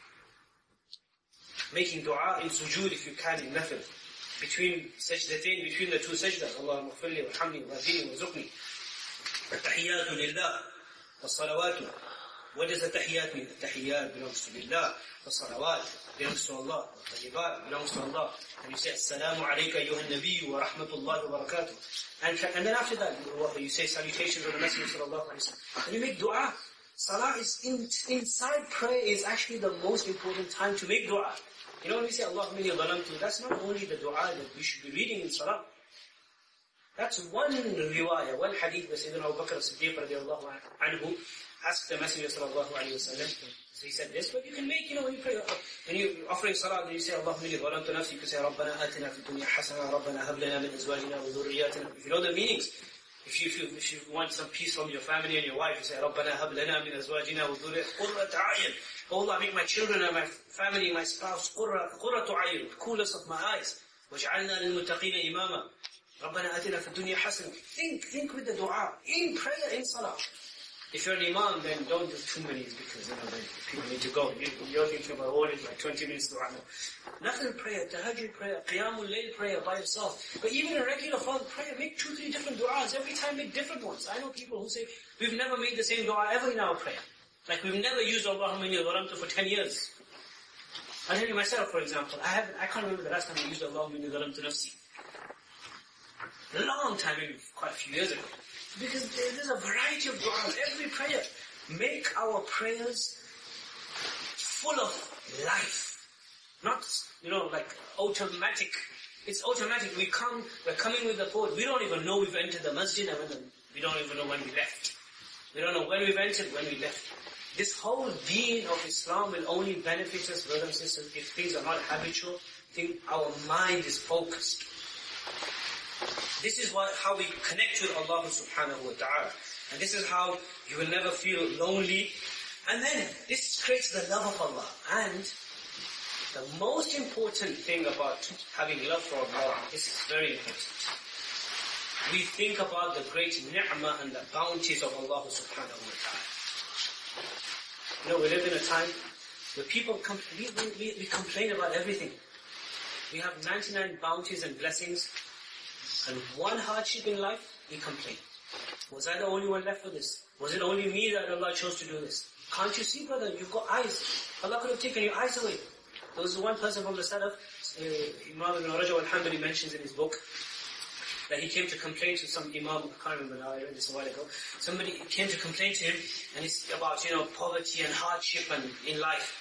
Making dua in sujood if you can in nafil. Between sajdatain, between the two sajdas. Allahumma ghfirli wa hamni wa zini wa zuqni. Tahiyyatu lillah. Wa salawatu. What does the tahiyyat mean? The tahiyyat belongs to Billah. The salawat belongs to Allah. The tayyibat belongs to Allah. And you say, Assalamu alayka ayyuhan nabiyyu wa rahmatullahi wa barakatuh. And, and then after that, you say salutations of the Messenger sallallahu alayhi wa sallam. And you make dua. Salah is in, inside prayer is actually the most important time to make dua. You know when we say Allahumma inni dhalamtu, that's not only the dua that we should be reading in salah. That's one riwayah, one hadith where Sayyidina Abu Bakr as-Siddiq radiallahu anhu asked the Messenger sallallahu alayhi wa sallam. So he said this, but you can make, you know, when you pray, when you're offering salah, then you say Allahumma inni dhalamtu nafsi, you can say Rabbana atina fi dunya hasana, Rabbana hab lana min azwajina wa dhurriyyatina. If you know the meanings, if you, if you, if you want some peace from your family and your wife, you say Rabbana hab lana min azwajina wa dhurriyyatina qurrata a'yun. Oh Allah, make my children and my family, my spouse, qurra, qurratu a'yun, coolest of my eyes. Waj'alna lil muttaqina imama. Rabbana atina fi dunya hasana. Think, think with the dua, in prayer, in salah. If you're an imam, then don't do too many because, you know, then people need to go. You're thinking about all it, like twenty minutes dua. Nafil prayer, tahajjud prayer, qiyamul layl prayer by yourself. But even a regular fard prayer, make two, three different du'as. Every time make different ones. I know people who say, we've never made the same dua ever in our prayer. Like we've never used Allahumma inni dhalamtu for ten years. I'll tell you myself, for example, I haven't, I can't remember the last time I used Allahumma inni dhalamtu nafsi. A long time, maybe quite a few years ago. Because there's a variety of du'as. Every prayer. Make our prayers full of life. Not, you know, like automatic. It's automatic. We come, we're coming with the thought. We don't even know we've entered the masjid and when, we don't even know when we left. We don't know when we've entered, when we left. This whole deen of Islam will only benefit us, brothers and sisters, if things are not habitual, think our mind is focused. This is what, how we connect with Allah subhanahu wa ta'ala. And this is how you will never feel lonely. And then, this creates the love of Allah. And the most important thing about having love for Allah, this is very important. We think about the great ni'mah and the bounties of Allah subhanahu wa ta'ala. You know, we live in a time where people, com- we, we, we complain about everything. We have ninety-nine bounties and blessings, and one hardship in life, we complain. Was I the only one left with this? Was it only me that Allah chose to do this? Can't you see, brother? You've got eyes. Allah could have taken your eyes away. There was one person from the Salaf, uh, Imam Ibn Rajab al-Hanbali mentions in his book, that he came to complain to some Imam, I can't remember now, I read this a while ago. Somebody came to complain to him, and it's about, you know, poverty and hardship and in life.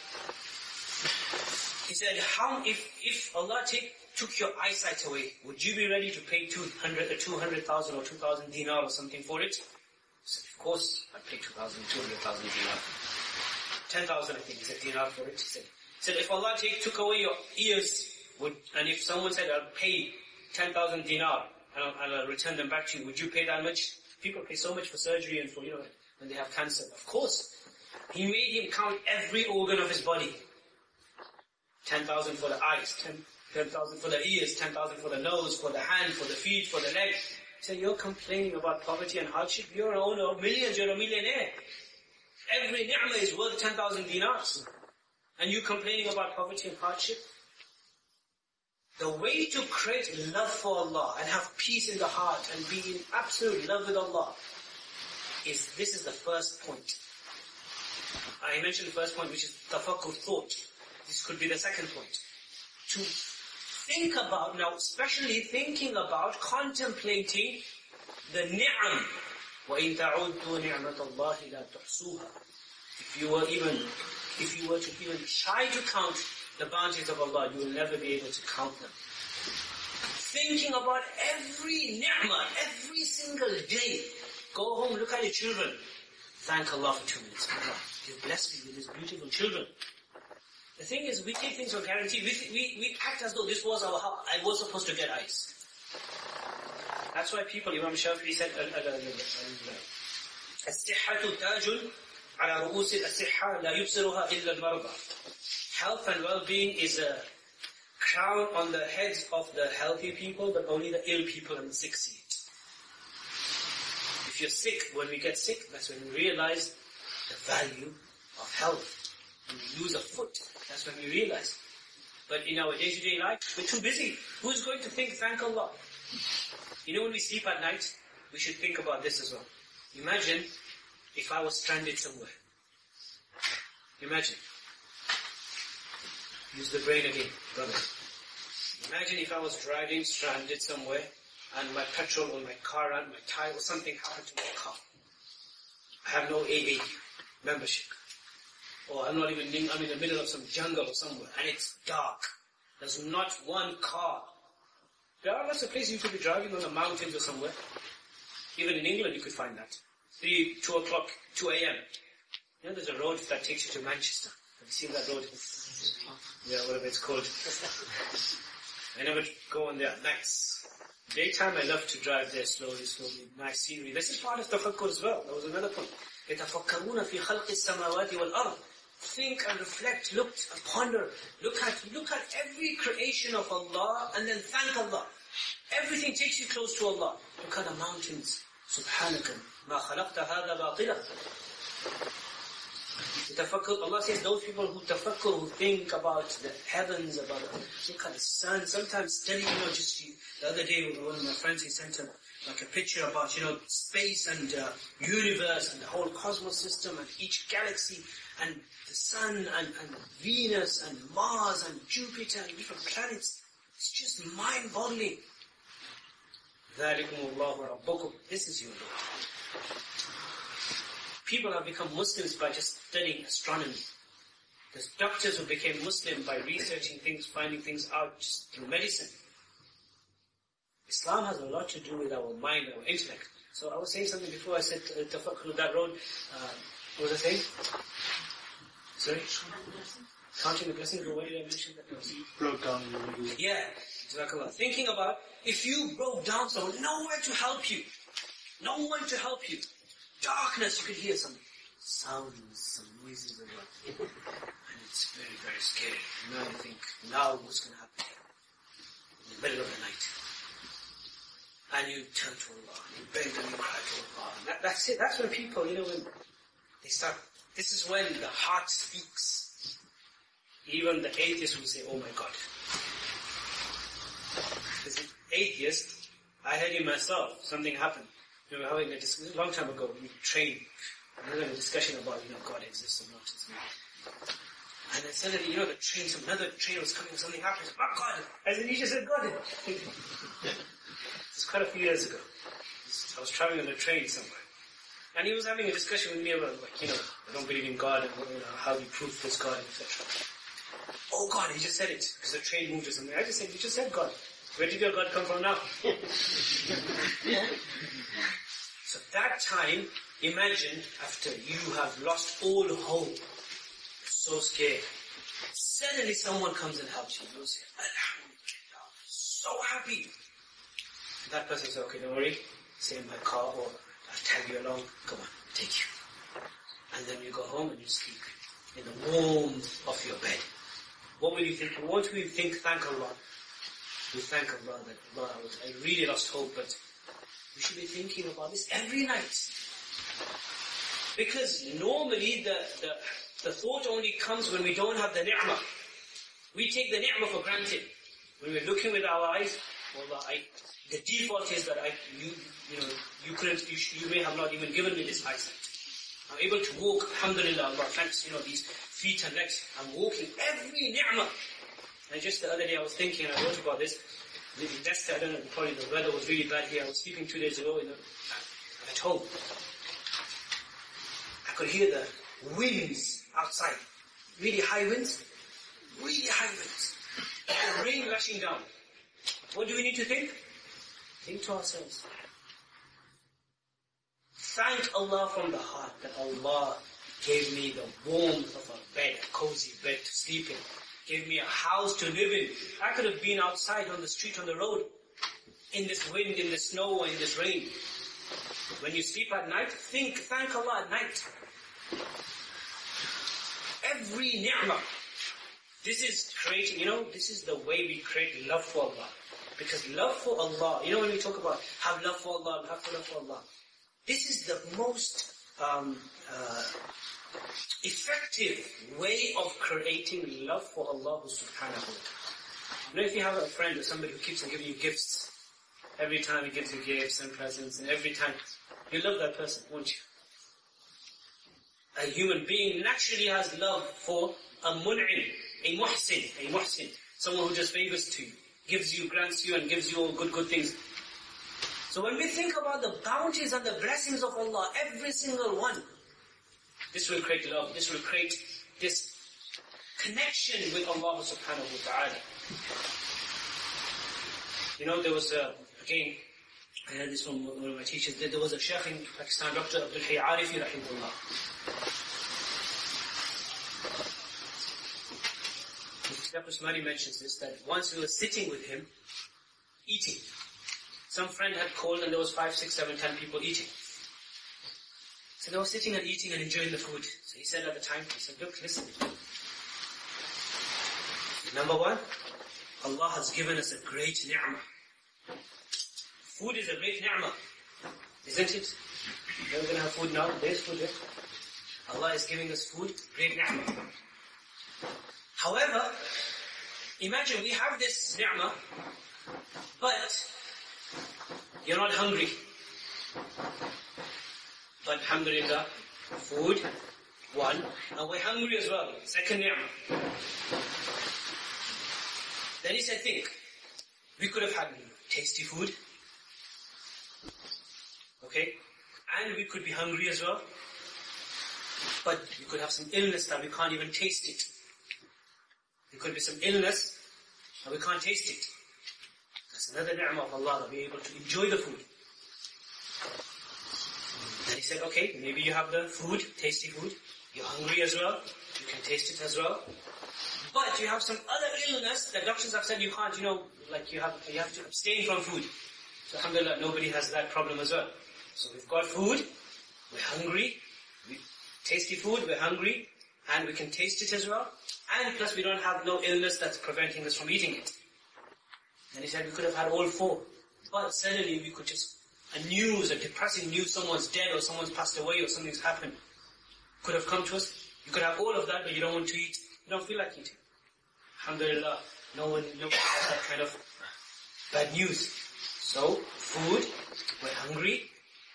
He said, how, if, if Allah take, took your eyesight away, would you be ready to pay two hundred or two hundred thousand or two thousand dinar or something for it? He said, of course, I'd pay two thousand, two hundred thousand dinar. ten thousand, I think, he said, dinar for it. He said, he said, if Allah take, took away your ears, would, and if someone said, I'll pay ten thousand dinar, and I'll, and I'll return them back to you, would you pay that much? People pay so much for surgery and for, you know, when they have cancer. Of course. He made him count every organ of his body. ten thousand for the eyes, ten thousand for the ears, ten thousand for the nose, for the hand, for the feet, for the legs. So you're complaining about poverty and hardship. You're an owner of millions, you're a millionaire. Every ni'mah is worth ten thousand dinars. And you complaining about poverty and hardship? The way to create love for Allah and have peace in the heart and be in absolute love with Allah is, this is the first point. I mentioned the first point, which is tafakkur, thought. This could be the second point. To think about, now especially thinking about, contemplating the ni'am. وَإِن تَعُدُّوا نِعْمَةَ اللَّهِ لَا تُحْصُوهَا. If you were even, if you were to even try to count the bounties of Allah, you will never be able to count them. Thinking about every ni'mah, every single day. Go home, look at your children. Thank Allah for two minutes. Allah, He's blessed me with these beautiful children. The thing is, we take things for guaranteed. We, we, we act as though this was our house. I was supposed to get eyes. That's why people, Imam Shafi'i said, الصحة تاج على رؤوس الصحة لا يبصرها إلا المرضى. Health and well-being is a crown on the heads of the healthy people, but only the ill people and the sick see it. If you're sick, when we get sick, that's when we realize the value of health. When we lose a foot, that's when we realize. But in our day-to-day life, we're too busy. Who's going to think, thank Allah? You know, when we sleep at night, we should think about this as well. Imagine if I was stranded somewhere. Imagine. Use the brain again, brother. Imagine if I was driving stranded somewhere and my petrol or my car and my tire or something happened to my car. I have no A A membership. Or I'm not even in, I'm in the middle of some jungle or somewhere and it's dark. There's not one car. There are lots of places you could be driving on the mountains or somewhere. Even in England you could find that. Three, two o'clock, two a.m. You know there's a road that takes you to Manchester. Have you seen that road? Yeah, whatever it's called. I never go on there at nights. Daytime I love to drive there slowly, slowly. Nice scenery. This is part of tafakkur as well. That was another point. يَتَفَكَّرُونَ فِي خَلْقِ السَّمَاوَاتِ وَالْأَرْضِ. Think and reflect, look and ponder. Look at, look at every creation of Allah and then thank Allah. Everything takes you close to Allah. Look at the mountains. Subhanaka. مَا خَلَقْتَ هَذَا بَاطِلًا. Tafakkur, Allah says those people who tafakkur, who think about the heavens, about the, look at the sun, sometimes study, you know, just the other day with one of my friends, he sent a, like a picture about, you know, space and uh, universe and the whole cosmos system and each galaxy and the sun and, and Venus and Mars and Jupiter and different planets. It's just mind-boggling. ذَلِكُمُ اللَّهُ رَبُّكُمْ. This is your Lord. People have become Muslims by just studying astronomy. There's doctors who became Muslim by researching things, finding things out just through medicine. Islam has a lot to do with our mind, our intellect. So I was saying something before, I said uh, tafakkur that road. Uh, what was I saying? Sorry? Counting the blessings, or what did I mention? That was? Broke down. Yeah, Jazakallah. Thinking about, if you broke down someone, nowhere to help you. No one to help you. Darkness, you could hear some sounds, some noises around. And it's very, very scary. Now you think, now what's going to happen? In the middle of the night. And you turn to Allah, and you beg and you cry to Allah. And that, that's it. That's when people, you know, when they start, this is when the heart speaks. Even the atheist will say, oh my God. Because the atheist, I heard it myself, something happened. We were having a discussion, a long time ago, we trained, we were having a discussion about, you know, God exists or not. And then suddenly, you know, the train, some another train was coming, something happened, oh God! And then he just said, God! It's quite a few years ago. I was traveling on a train somewhere. And he was having a discussion with me about, like, you know, I don't believe in God, and you know, how do you prove this God, et cetera. Oh God, he just said it, because the train moved or something. I just said, you just said God. Where did your God come from now? So that time, imagine after you have lost all hope, so scared, suddenly someone comes and helps you. You say, Alhamdulillah, so happy. And that person says, okay, don't worry, stay in my car or I'll tag you along, come on, take you. And then you go home and you sleep in the warmth of your bed. What will you think? What will you think? Thank Allah. You thank Allah that Allah, I, was, I really lost hope, but we should be thinking about this every night. Because normally the, the, the thought only comes when we don't have the ni'mah. We take the ni'mah for granted. When we're looking with our eyes, Allah, I, the default is that I, you, you know, you couldn't, you, you may have not even given me this eyesight. I'm able to walk, alhamdulillah, Allah, thanks, you know, these feet and legs. I'm walking every ni'mah. And just the other day I was thinking, and I wrote about this, maybe Leicester, I don't know, probably the weather was really bad here. I was sleeping two days ago in the, at home. I could hear the winds outside. Really high winds. Really high winds. And rain rushing down. What do we need to think? Think to ourselves. Thank Allah from the heart that Allah gave me the warmth of a bed, a cozy bed to sleep in. Gave me a house to live in. I could have been outside on the street, on the road, in this wind, in the snow, or in this rain. When you sleep at night, think, thank Allah at night. Every ni'mah. This is creating, you know, this is the way we create love for Allah. Because love for Allah, you know when we talk about have love for Allah, have love for Allah, this is the most um, uh, effective way of creating love for Allah subhanahu wa ta'ala. You know, if you have a friend or somebody who keeps on giving you gifts, every time he gives you gifts and presents, and every time, you love that person, won't you? A human being naturally has love for a mun'im, a muhsin, a muhsin, someone who just favors to you, gives you, grants you, and gives you all good, good things. So when we think about the bounties and the blessings of Allah, every single one, this will create love, this will create this connection with Allah subhanahu wa ta'ala. You know, there was a, again, I heard this from one of my teachers, that there was a sheikh in Pakistan, Doctor Abdul Hayy Arifi, rahimahullah. Doctor Usmani mentions this, that once we were sitting with him, eating. Some friend had called and there was five, six, seven, ten people eating. So they were sitting and eating and enjoying the food. So he said at the time, he said, look, listen. Number one, Allah has given us a great ni'mah. Food is a great ni'mah. Isn't it? We're going to have food now. There's food there. Allah is giving us food, great ni'mah. However, imagine we have this ni'mah, but you're not hungry. But alhamdulillah, food, one, and we're hungry as well, second ni'mah. Then he said, think, we could have had tasty food, okay, and we could be hungry as well, but we could have some illness that we can't even taste it. There could be some illness and we can't taste it. That's another ni'mah of Allah, that we're able to enjoy the food. Then he said, okay, maybe you have the food, tasty food, you're hungry as well, you can taste it as well, but you have some other illness that doctors have said you can't, you know, like you have you have to abstain from food. So alhamdulillah, nobody has that problem as well. So we've got food, we're hungry, we tasty food, we're hungry, and we can taste it as well, and plus we don't have no illness that's preventing us from eating it. And he said we could have had all four, but suddenly we could just, a news, a depressing news, someone's dead or someone's passed away or something's happened, could have come to us. You could have all of that, but you don't want to eat. You don't feel like eating. Alhamdulillah, no one nobody has that kind of bad news. So, food, we're hungry,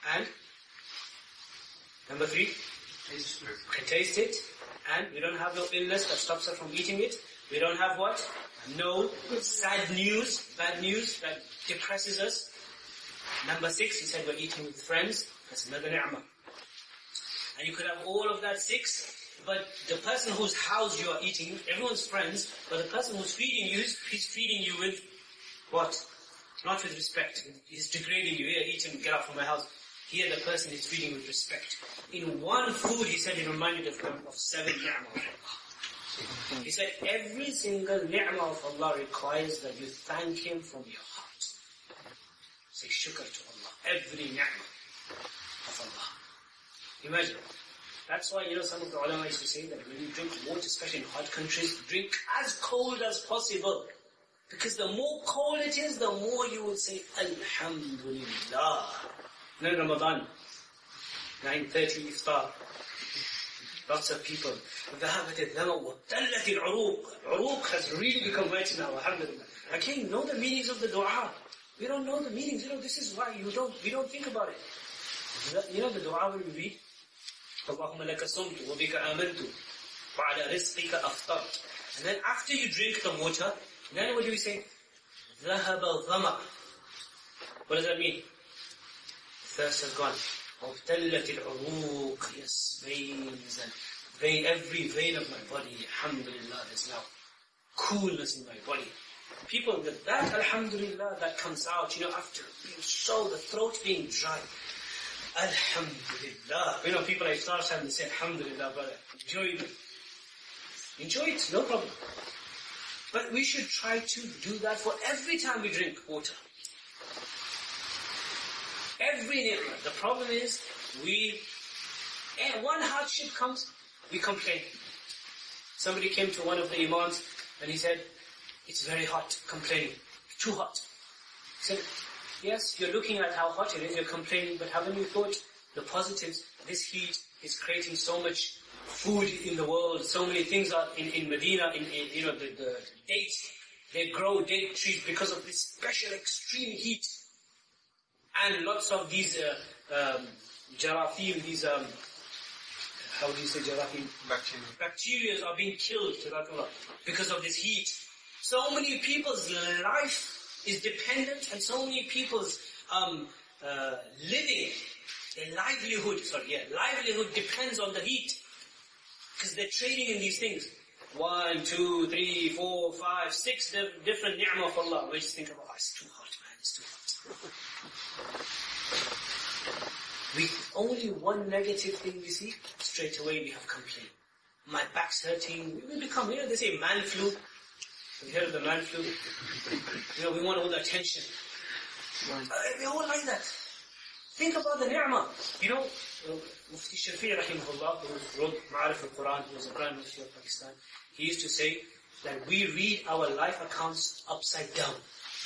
And number three, can taste it. And we don't have no illness that stops us from eating it. We don't have what? No sad news, bad news that depresses us. Number six, he said we're eating with friends. That's another ni'mah. And you could have all of that six, but the person whose house you are eating, everyone's friends, but the person who's feeding you, he's feeding you with what? Not with respect. He's degrading you. Here, eat and get out from my house. Here the person is feeding with respect. In one food, he said, he reminded of, of seven ni'mah. He said, every single ni'mah of Allah requires that you thank Him from your heart. Say shukr to Allah. Every ni'mah of Allah. Imagine. That's why, you know, some of the ulama used to say that when you drink water, especially in hot countries, drink as cold as possible. Because the more cold it is, the more you will say, Alhamdulillah. Now in Ramadan, nine thirty iftar, lots of people, ذهبت الذمأ وابتلت العروق. Uruq has really become wet now, alhamdulillah. Again, know the meanings of the dua. We don't know the meanings, you know, this is why you don't, we don't think about it. You know the dua when we read, اللهم لك صمت وبك آمنت وعلى رزقك أفطرت. And then after you drink the water, then what do we say? ذهب الظمأ. What does that mean? Thirst has gone. وابتلت العروق. Yes, veins and vein, every vein of my body, alhamdulillah, there's now coolness in my body. People, that, that alhamdulillah that comes out, you know, after being so, the throat being dry. Alhamdulillah. You know, people like start having to say, alhamdulillah, brother. Enjoy it. Enjoy it, no problem. But we should try to do that for every time we drink water. Every ni'mah. The problem is, we, and one hardship comes, we complain. Somebody came to one of the imams and he said, it's very hot, complaining. Too hot. He said, yes, you're looking at how hot it is, you're complaining, but haven't you thought the positives? This heat is creating so much food in the world, so many things are in, in Medina, in, in you know, the, the dates, they grow date trees because of this special extreme heat. And lots of these uh, um, jarathim, these, um, how do you say jarathim? Bacteria. Bacteria are being killed because of this heat. So many people's life is dependent, and so many people's um, uh, living, their livelihood, sorry, yeah, livelihood depends on the heat. Because they're trading in these things. One, two, three, four, five, six different ni'mah of Allah. We just think about, oh, it's too hot, man, it's too hot. We, only one negative thing we see, straight away we have complaint. My back's hurting. We become, you know, they say man flu. Have you heard of the man flu? You know, we want all the attention. Uh, we all like that. Think about the ni'mah. You know, Mufti Shafi'i rahimahullah, who wrote Ma'arif al-Quran, who was a Grand Mufti of Pakistan, he used to say that we read our life accounts upside down.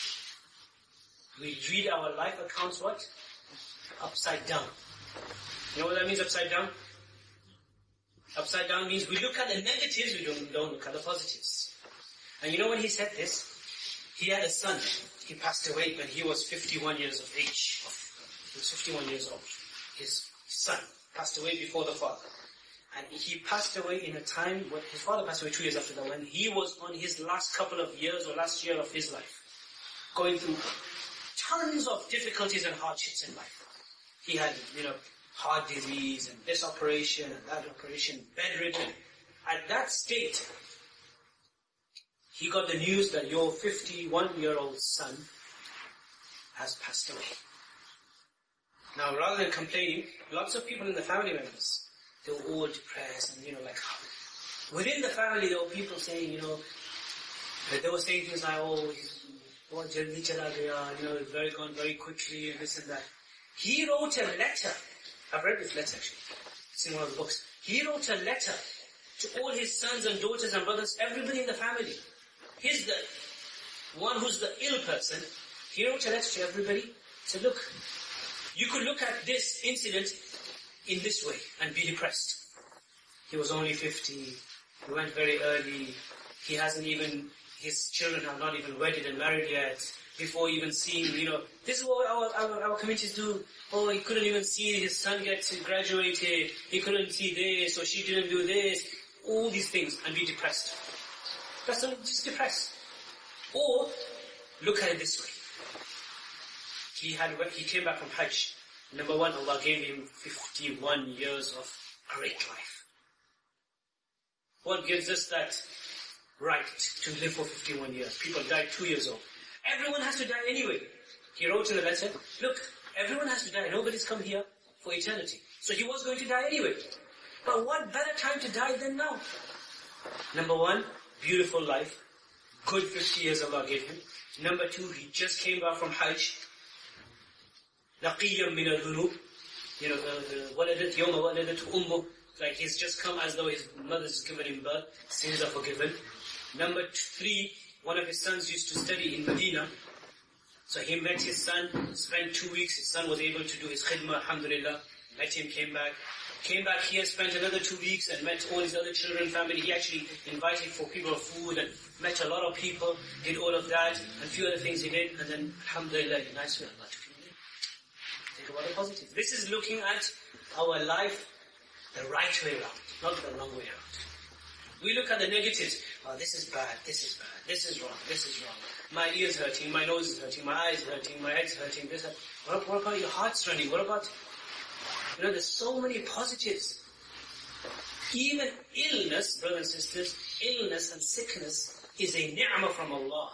We read our life accounts what? Upside down. You know what that means, upside down? Upside down means we look at the negatives, we don't, don't look at the positives. And you know when he said this, he had a son. He passed away when he was fifty-one years of age. He was fifty-one years old. His son passed away before the father. And he passed away in a time when his father passed away two years after that, when he was on his last couple of years or last year of his life, going through tons of difficulties and hardships in life. He had, you know, heart disease and this operation and that operation, bedridden. At that state, he got the news that your fifty-one-year-old son has passed away. Now, rather than complaining, lots of people in the family members, they were all depressed and, you know, like, within the family, there were people saying, you know, they were saying things like, oh, he's, oh, jaldi chala gaya, you know, it's very gone very quickly and this and that. He wrote a letter. I've read this letter actually. It's in one of the books. He wrote a letter to all his sons and daughters and brothers, everybody in the family. He's the one who's the ill person. He wrote a letter to everybody. He said, look, you could look at this incident in this way and be depressed. He was only fifty. He went very early. He hasn't even his children are not even wedded and married yet, before even seeing, you know, this is what our, our, our communities do. Oh, he couldn't even see his son get graduated, he couldn't see this, or she didn't do this, all these things, and be depressed. That's all, just depressed. Or, look at it this way. He had, he came back from Hajj. Number one, Allah gave him fifty-one years of great life. What gives us that right to live for fifty-one years? People died two years old. Everyone has to die anyway. He wrote in the letter, look, everyone has to die. Nobody's come here for eternity. So he was going to die anyway. But what better time to die than now? Number one, beautiful life. Good fifty years Allah gave him. Number two, he just came back from Hajj. لَقِيًّا مِنَ الذُّنُوبِ. You know, وَلَدَتْ يَوْمَ وَلَدَتْ أُمُّهُ. Like he's just come as though his mother's given him birth. Sins are forgiven. Number three, one of his sons used to study in Medina. So he met his son, spent two weeks. His son was able to do his khidmah, alhamdulillah. Met him, came back. Came back here, spent another two weeks and met all his other children, family. He actually invited for people food and met a lot of people, did all of that, and a few other things he did. And then, alhamdulillah, nice way Allah to feel it. Think about the positive. This is looking at our life the right way around, not the wrong way around. We look at the negatives. Oh, this is bad, this is bad, this is wrong, this is wrong. My ear's hurting, my nose is hurting, my eyes hurting, my head's hurting, this. What, what about your heart's running? What about... You know, there's so many positives. Even illness, brothers and sisters, illness and sickness is a ni'mah from Allah.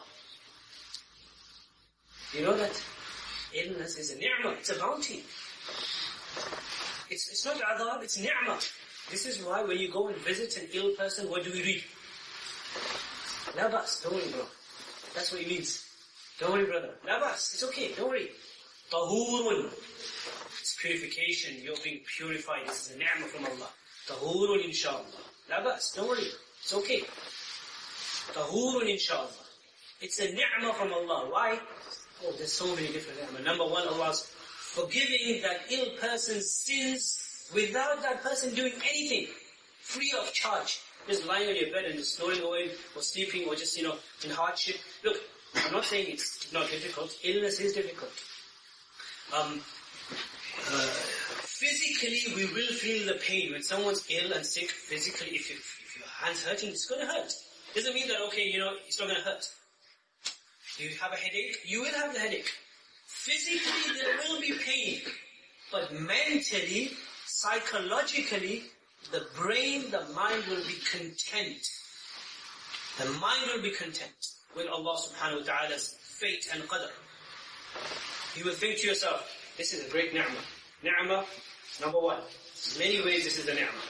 You know that? Illness is a ni'mah, it's a bounty. It's, it's not adhab, it's ni'mah. This is why when you go and visit an ill person, what do we read? La bas, don't worry bro. That's what it means. Don't worry brother. La bas, it's okay, don't worry. Tahurun. It's purification, you're being purified. This is a ni'mah from Allah. Tahurun inshaAllah. La bas, don't worry. It's okay. Tahurun inshaAllah. It's a ni'mah from Allah. Why? Oh, there's so many different ni'mah. Number one, Allah's forgiving that ill person's sins without that person doing anything. Free of charge. Just lying on your bed and just snoring away, or sleeping, or just, you know, in hardship. Look, I'm not saying it's not difficult. Illness is difficult. Um, uh, physically, we will feel the pain. When someone's ill and sick, physically, if, you, if your hand's hurting, it's going to hurt. Doesn't mean that, okay, you know, it's not going to hurt. Do you have a headache? You will have the headache. Physically, there will be pain. But mentally, psychologically, the brain, the mind will be content. The mind will be content with Allah subhanahu wa ta'ala's fate and qadr. You will think to yourself, this is a great ni'mah. Ni'mah, number one. In many ways, this is a ni'mah.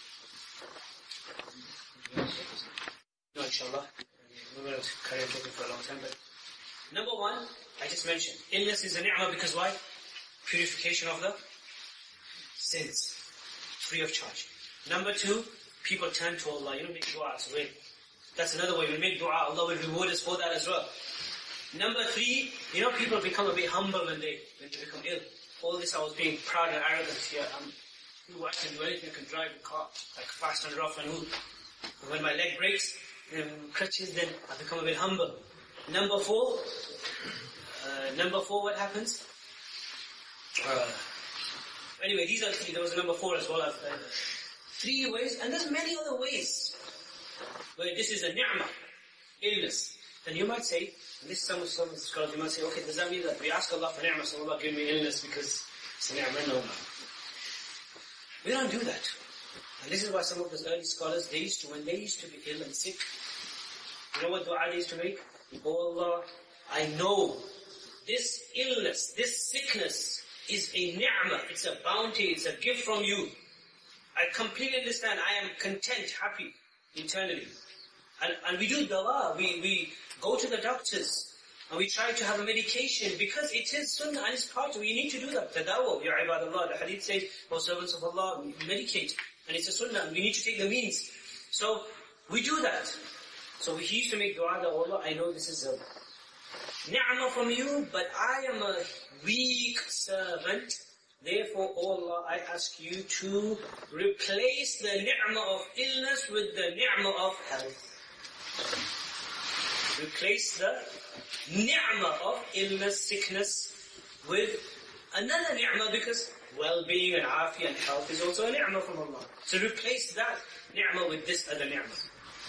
No, inshallah. We're going to carry on talking for a long time, but number one, I just mentioned, illness is a ni'mah because why? Purification of the sins. Free of charge. Number two, people turn to Allah. You know, make dua as well. That's another way. We make dua. Allah will reward us for that as well. Number three, you know, people become a bit humble when they, when they become ill. All this I was being proud and arrogant here. I'm, who I can do anything, I can drive the car like fast and rough and who. And when my leg breaks, and crutches, then I become a bit humble. Number four, uh, number four, what happens? Uh, anyway, these are three. There was a number four as well. I've, uh, three ways, and there's many other ways where this is a ni'mah, illness. Then you might say, and this is some of some scholars, you might say, okay, does that mean that we ask Allah for ni'mah, so Allah give me illness because it's a ni'mah? No, no. We don't do that. And this is why some of those early scholars, they used to, when they used to be ill and sick, you know what dua they used to make? Oh Allah, I know this illness, this sickness is a ni'mah, it's a bounty, it's a gift from you. I completely understand, I am content, happy, eternally. And, and we do dawah, we, we go to the doctors, and we try to have a medication, because it is sunnah, and it's part of it. You need to do that. Tadawa, ya ibadallah. The hadith says, O servants of Allah, medicate. And it's a sunnah, and we need to take the means. So, we do that. So he used to make dua that, oh Allah, I know this is a ni'mah from you, but I am a weak servant. Therefore, oh Allah, I ask you to replace the ni'mah of illness with the ni'mah of health. Replace the ni'mah of illness, sickness with another ni'mah, because well-being and afiyah and health is also a ni'mah from Allah. So replace that ni'mah with this other ni'mah.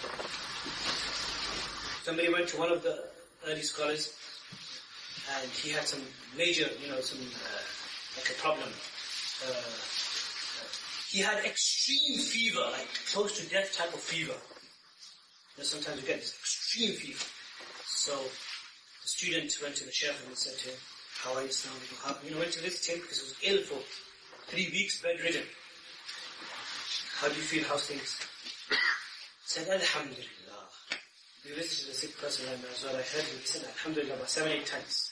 Somebody went to one of the early scholars and he had some major, you know, some, uh, like a problem. Uh, he had extreme fever, like close to death type of fever. You know, sometimes you get this extreme fever. So the student went to the sheikh and said to him, how are you sounding? How, you know, went to visit him because he was ill for three weeks, bedridden. How do you feel? How's things? Said, Alhamdulillah. We visited a sick person and as well I heard him, he said, Alhamdulillah, about seven, eight times.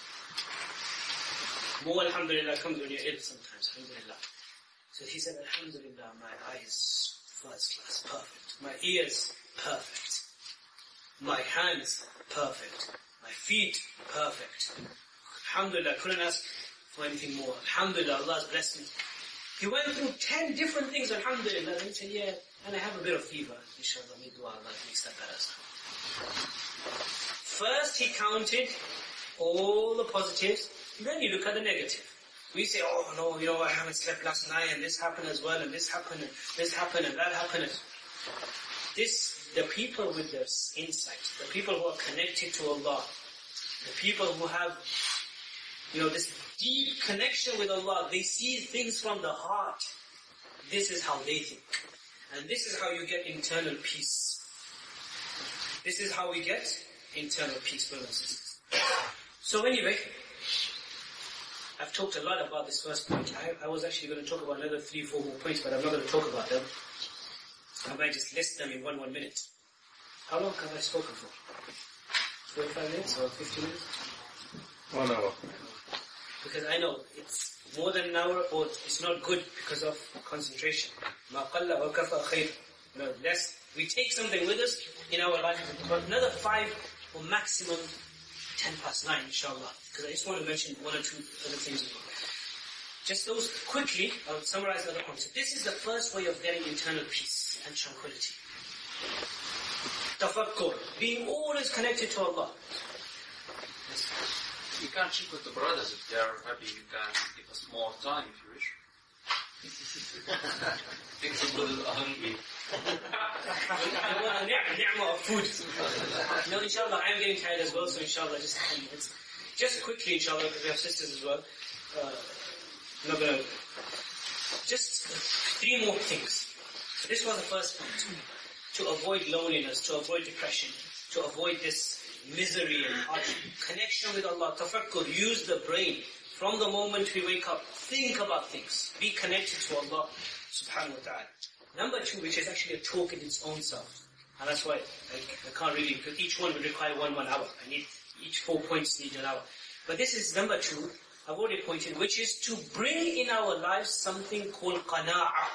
More Alhamdulillah comes when you're ill sometimes, Alhamdulillah. So he said, Alhamdulillah, my eyes, first class, perfect. My ears, perfect. My hands, perfect. My feet, perfect. Alhamdulillah, couldn't ask for anything more. Alhamdulillah, Allah has blessed me. He went through ten different things, Alhamdulillah. Then he said, yeah, and I have a bit of fever. Inshallah, may dua Allah makes that better. First he counted all the positives, then you look at the negative. We say, oh no, you know, I haven't slept last night, and this happened as well, and this happened, and this happened, and that happened. This, the people with this insight, the people who are connected to Allah, the people who have, you know, this deep connection with Allah, they see things from the heart. This is how they think. And this is how you get internal peace. This is how we get internal peace, brothers and sisters. So anyway, I've talked a lot about this first point. I, I was actually going to talk about another three, four more points, but I'm not going to talk about them. I might just list them in one, one minute. How long have I spoken for? forty-five minutes or fifty minutes? One hour. Because I know it's more than an hour, or it's not good because of concentration. مَا قَلَّ وَكَفَى خَيْرٌ. No, less. We take something with us in our life. But another five, or maximum ten past nine, inshallah. Because I just want to mention one or two other things as well. Just those quickly, I'll summarize the other points. This is the first way of getting internal peace and tranquility. Tafakkur, being always connected to Allah. Yes. You can check with the brothers if they are happy. You can give us more time if you wish. I think the brothers are hungry. They want a ni'mah of food. No, inshallah, I'm getting tired as well, so inshallah, just ten minutes. Just quickly, inshallah, because we have sisters as well. Uh, I'm not gonna... Just three more things. This was the first point. To avoid loneliness, to avoid depression, to avoid this misery and hardship. Connection with Allah, tafakkur, use the brain. From the moment we wake up, think about things. Be connected to Allah subhanahu wa ta'ala. Number two, which is actually a talk in its own self. And that's why I, I can't really, because each one would require one, one hour. I need, each four points need an hour. But this is number two, I've already pointed, which is to bring in our lives something called qana'ah.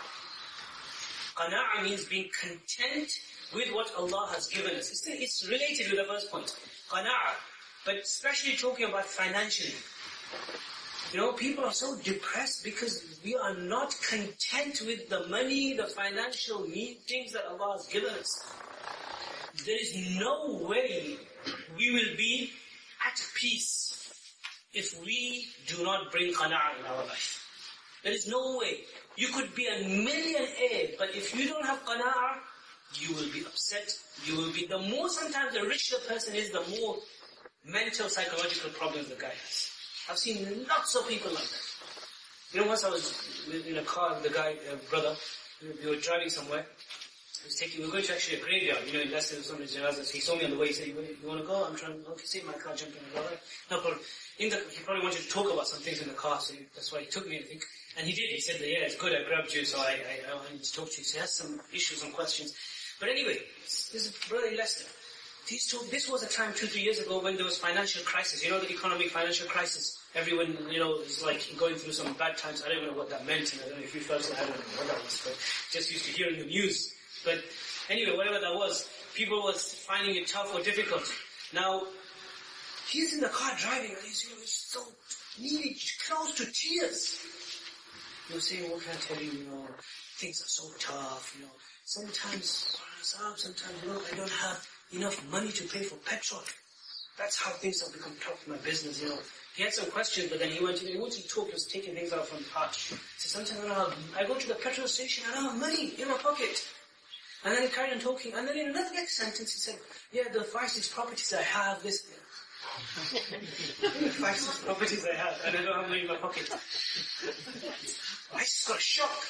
Qana'ah means being content with what Allah has given us. It's, it's related with the first point. Qana'ah. But especially talking about financially. You know, people are so depressed because we are not content with the money, the financial need, things that Allah has given us. There is no way we will be at peace if we do not bring qana'ah in our life. There is no way. You could be a millionaire, but if you don't have qana'ah, you will be upset. You will be, the more sometimes the richer the person is, the more mental, psychological problems the guy has. I've seen lots of people like that. You know, once I was in a car with the guy, uh, brother, we were driving somewhere. He was taking, we were going to actually a graveyard, you know, in Leicester, somebody's janazah. So he saw me on the way, he said, you, you want to go? I'm trying, okay, save my car, jump in. I go, all right, no problem. In the, he probably wanted to talk about some things in the car, so he, that's why he took me, I think. And he did, he said, that, yeah, it's good, I grabbed you, so I, I, I need to talk to you. So he has some issues, some questions. But anyway, this is a brother in Leicester. These two, this was a time two, three years ago when there was financial crisis. You know, the economic financial crisis. Everyone, you know, is like going through some bad times. I don't even know what that meant, and I don't know if you felt it, I don't know what that was, but just used to hear in the news. But anyway, whatever that was, people was finding it tough or difficult. Now, he's in the car driving, and he's, you know, he's so nearly close to tears. He was saying, what can I tell you, you know, things are so tough, you know. Sometimes, sometimes, look, I don't have enough money to pay for petrol. That's how things have become tough in my business, you know. He had some questions, but then he went, he wanted to talk, he was taking things out from the heart. He said, sometimes I, don't have, I go to the petrol station, I don't have money in my pocket. And then he carried on talking, and then in another next sentence he said, yeah, the five, six properties I have, this, the five, six properties I have, and I don't have money in my pocket. I just got a shock.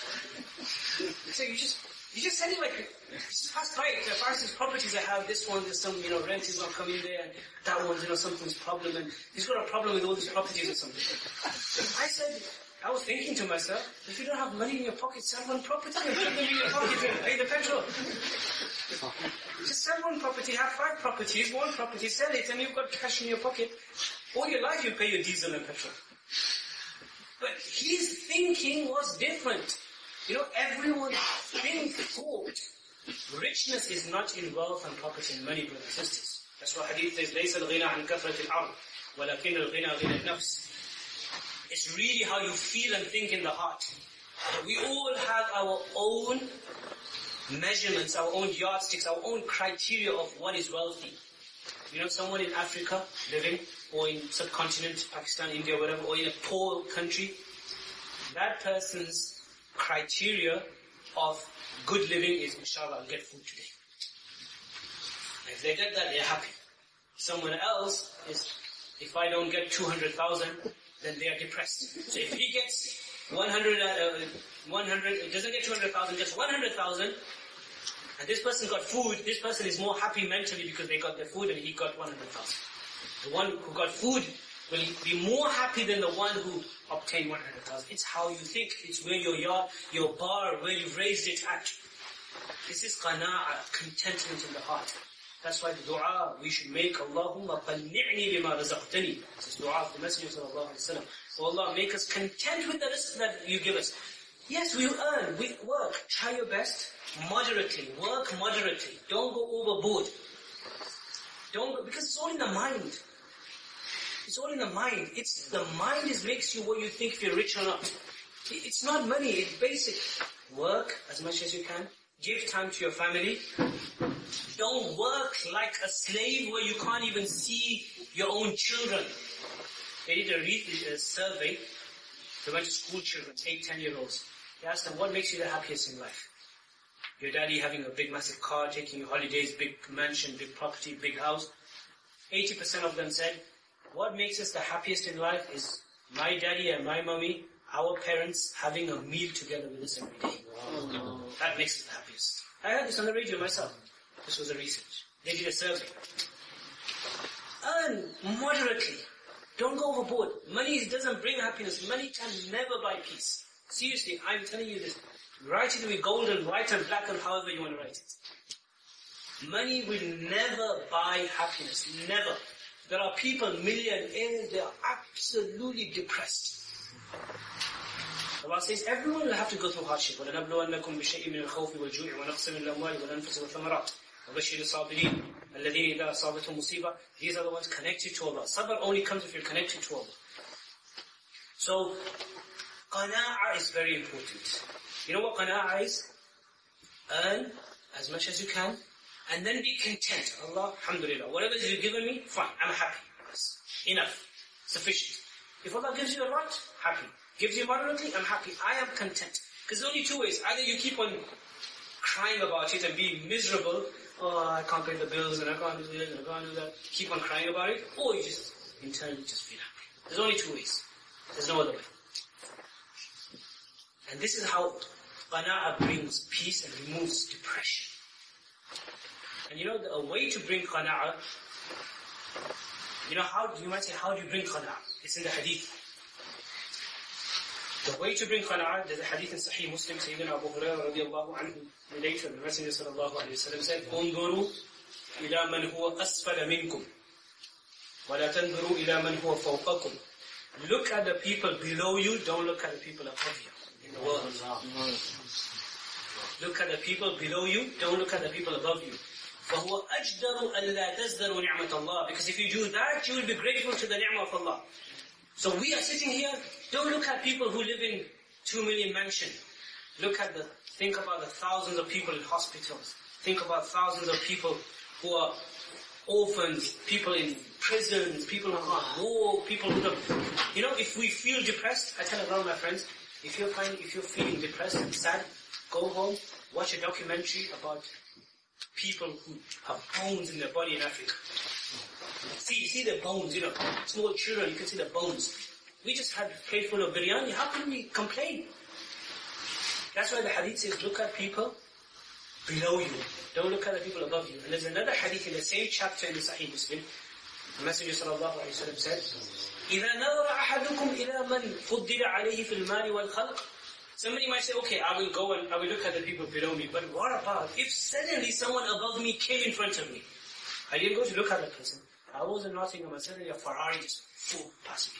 So you just, you just said it like, you just passed by it. The five, six properties I have, this one, there's some, you know, rent is not coming there, and that one's, you know, something's problem, and he's got a problem with all these properties or something. I said, I was thinking to myself, if you don't have money in your pocket, sell one property and put them in your pocket and pay the petrol. Just sell one property, have five properties, one property, sell it, and you've got cash in your pocket. All your life you pay your diesel and petrol. But his thinking was different. You know, everyone thinks, thought. Richness is not in wealth and property and money, brothers and sisters. That's what hadith says, لَيْسَ الْغِنَى عَنْ كَثْرَةِ الْأَرْضِ وَلَكِنَّ الْغِنَى غِنَى النَّفْسِ. It's really how you feel and think in the heart. We all have our own measurements, our own yardsticks, our own criteria of what is wealthy. You know, someone in Africa living, or in subcontinent, Pakistan, India, whatever, or in a poor country, that person's criteria of good living is, inshallah, I'll get food today. And if they get that, they're happy. Someone else is, if I don't get two hundred thousand, then they are depressed. So if he gets one hundred, uh, one hundred, it doesn't get two hundred thousand, gets one hundred thousand, and this person got food, this person is more happy mentally because they got their food and he got one hundred thousand. The one who got food will be more happy than the one who obtained one hundred thousand. It's how you think, it's where your yard, your bar, where you've raised it at. This is qana'ah, contentment in the heart. That's why the dua we should make, Allahumma qanni'ni bima razaqtani. This is dua of the Messenger sallallahu alayhi wa sallam. So Allah, make us content with the rizq that you give us. Yes, we earn, we work. Try your best, moderately. Work moderately. Don't go overboard. Don't go, because it's all in the mind. It's all in the mind. It's the mind is makes you what you think if you're rich or not. It's not money, it's basic. Work as much as you can. Give time to your family. Don't work like a slave where you can't even see your own children. They did a, re- a survey. They went to school children, eight, ten year olds. They asked them, what makes you the happiest in life? Your daddy having a big massive car, taking you holidays, big mansion, big property, big house. eighty percent of them said, what makes us the happiest in life is my daddy and my mommy, our parents, having a meal together with us every day. Wow. That makes us the happiest. I heard this on the radio myself. This was a research. They did a survey. Earn moderately. Don't go overboard. Money doesn't bring happiness. Money can never buy peace. Seriously, I'm telling you this. Write it with gold and white and black and however you want to write it. Money will never buy happiness. Never. There are people, millionaires, they are absolutely depressed. Allah says, everyone will have to go through hardship. وَلَنَبْلُوَنَّكُمْ بِشَيْءٍ مِنَ الْخَوْفِ وَالْجُوعِ وَنَقْصٍ مِنَ الْأَمْوَالِ وَالْأَنفُسِ وَالثَّمَرَاتِ وَبَشِّرِ الصَّابِرِينَ الَّذِينَ إِذَا أَصَابَتْهُمْ مُصِيبَةٌ. These are the ones connected to Allah. Sabr only comes if you're connected to Allah. So, qana'ah is very important. You know what qana'ah is? Earn as much as you can, and then be content. Allah, alhamdulillah, whatever you've given me, fine, I'm happy. Yes. Enough. Sufficient. If Allah gives you a lot, happy. Gives you moderately, I'm happy. I am content. Because there's only two ways. Either you keep on crying about it and be miserable, oh, I can't pay the bills and I can't do this and I can't do that. Keep on crying about it, or you just internally just feel happy. There's only two ways. There's no other way. And this is how qana'ah brings peace and removes depression. And you know, the, a way to bring qana'ah, you know, how, you might say, how do you bring qana'ah? It's in the hadith. The way to bring qana'ah, there's a hadith in Sahih Muslim, Sayyidina Abu Hurairah radiallahu anhu, later the Messenger sallallahu alayhi wa sallam said, انظروا إلى من هو أسفل منكم ولا تنظروا إلى من هو فوقكم. Look at the people below you, don't look at the people above you in the world. Look at the people below you, don't look at the people above you. فَهُوَ أَجْدَرُ أَلَّا تَزْدَرُوا نِعْمَةَ اللَّهِ. Because if you do that, you will be grateful to the ni'mah of Allah. So we are sitting here, don't look at people who live in two million mansion. Look at the, think about the thousands of people in hospitals. Think about thousands of people who are orphans, people in prisons, people who are at war, people who don't... You know, if we feel depressed, I tell a lot of my friends, if you're finding, if you're feeling depressed and sad, go home, watch a documentary about people who have bones in their body in Africa. See, see the bones, you know, small children, you can see the bones. We just had a plate full of biryani, how can we complain? That's why the hadith says, look at people below you. Don't look at the people above you. And there's another hadith in the same chapter in the Sahih Muslim. The Messenger sallallahu alayhi wa sallam said, إِذَا نَظَرَ أَحَدُكُمْ إِلَى مَنْ فُضِّلَ عَلَيْهِ فِي الْمَالِ وَالْخَلْقِ. Somebody might say, okay, I will go and I will look at the people below me. But what about if suddenly someone above me came in front of me? I didn't go to look at that person. I was in Nottingham and suddenly a Ferrari just full passing.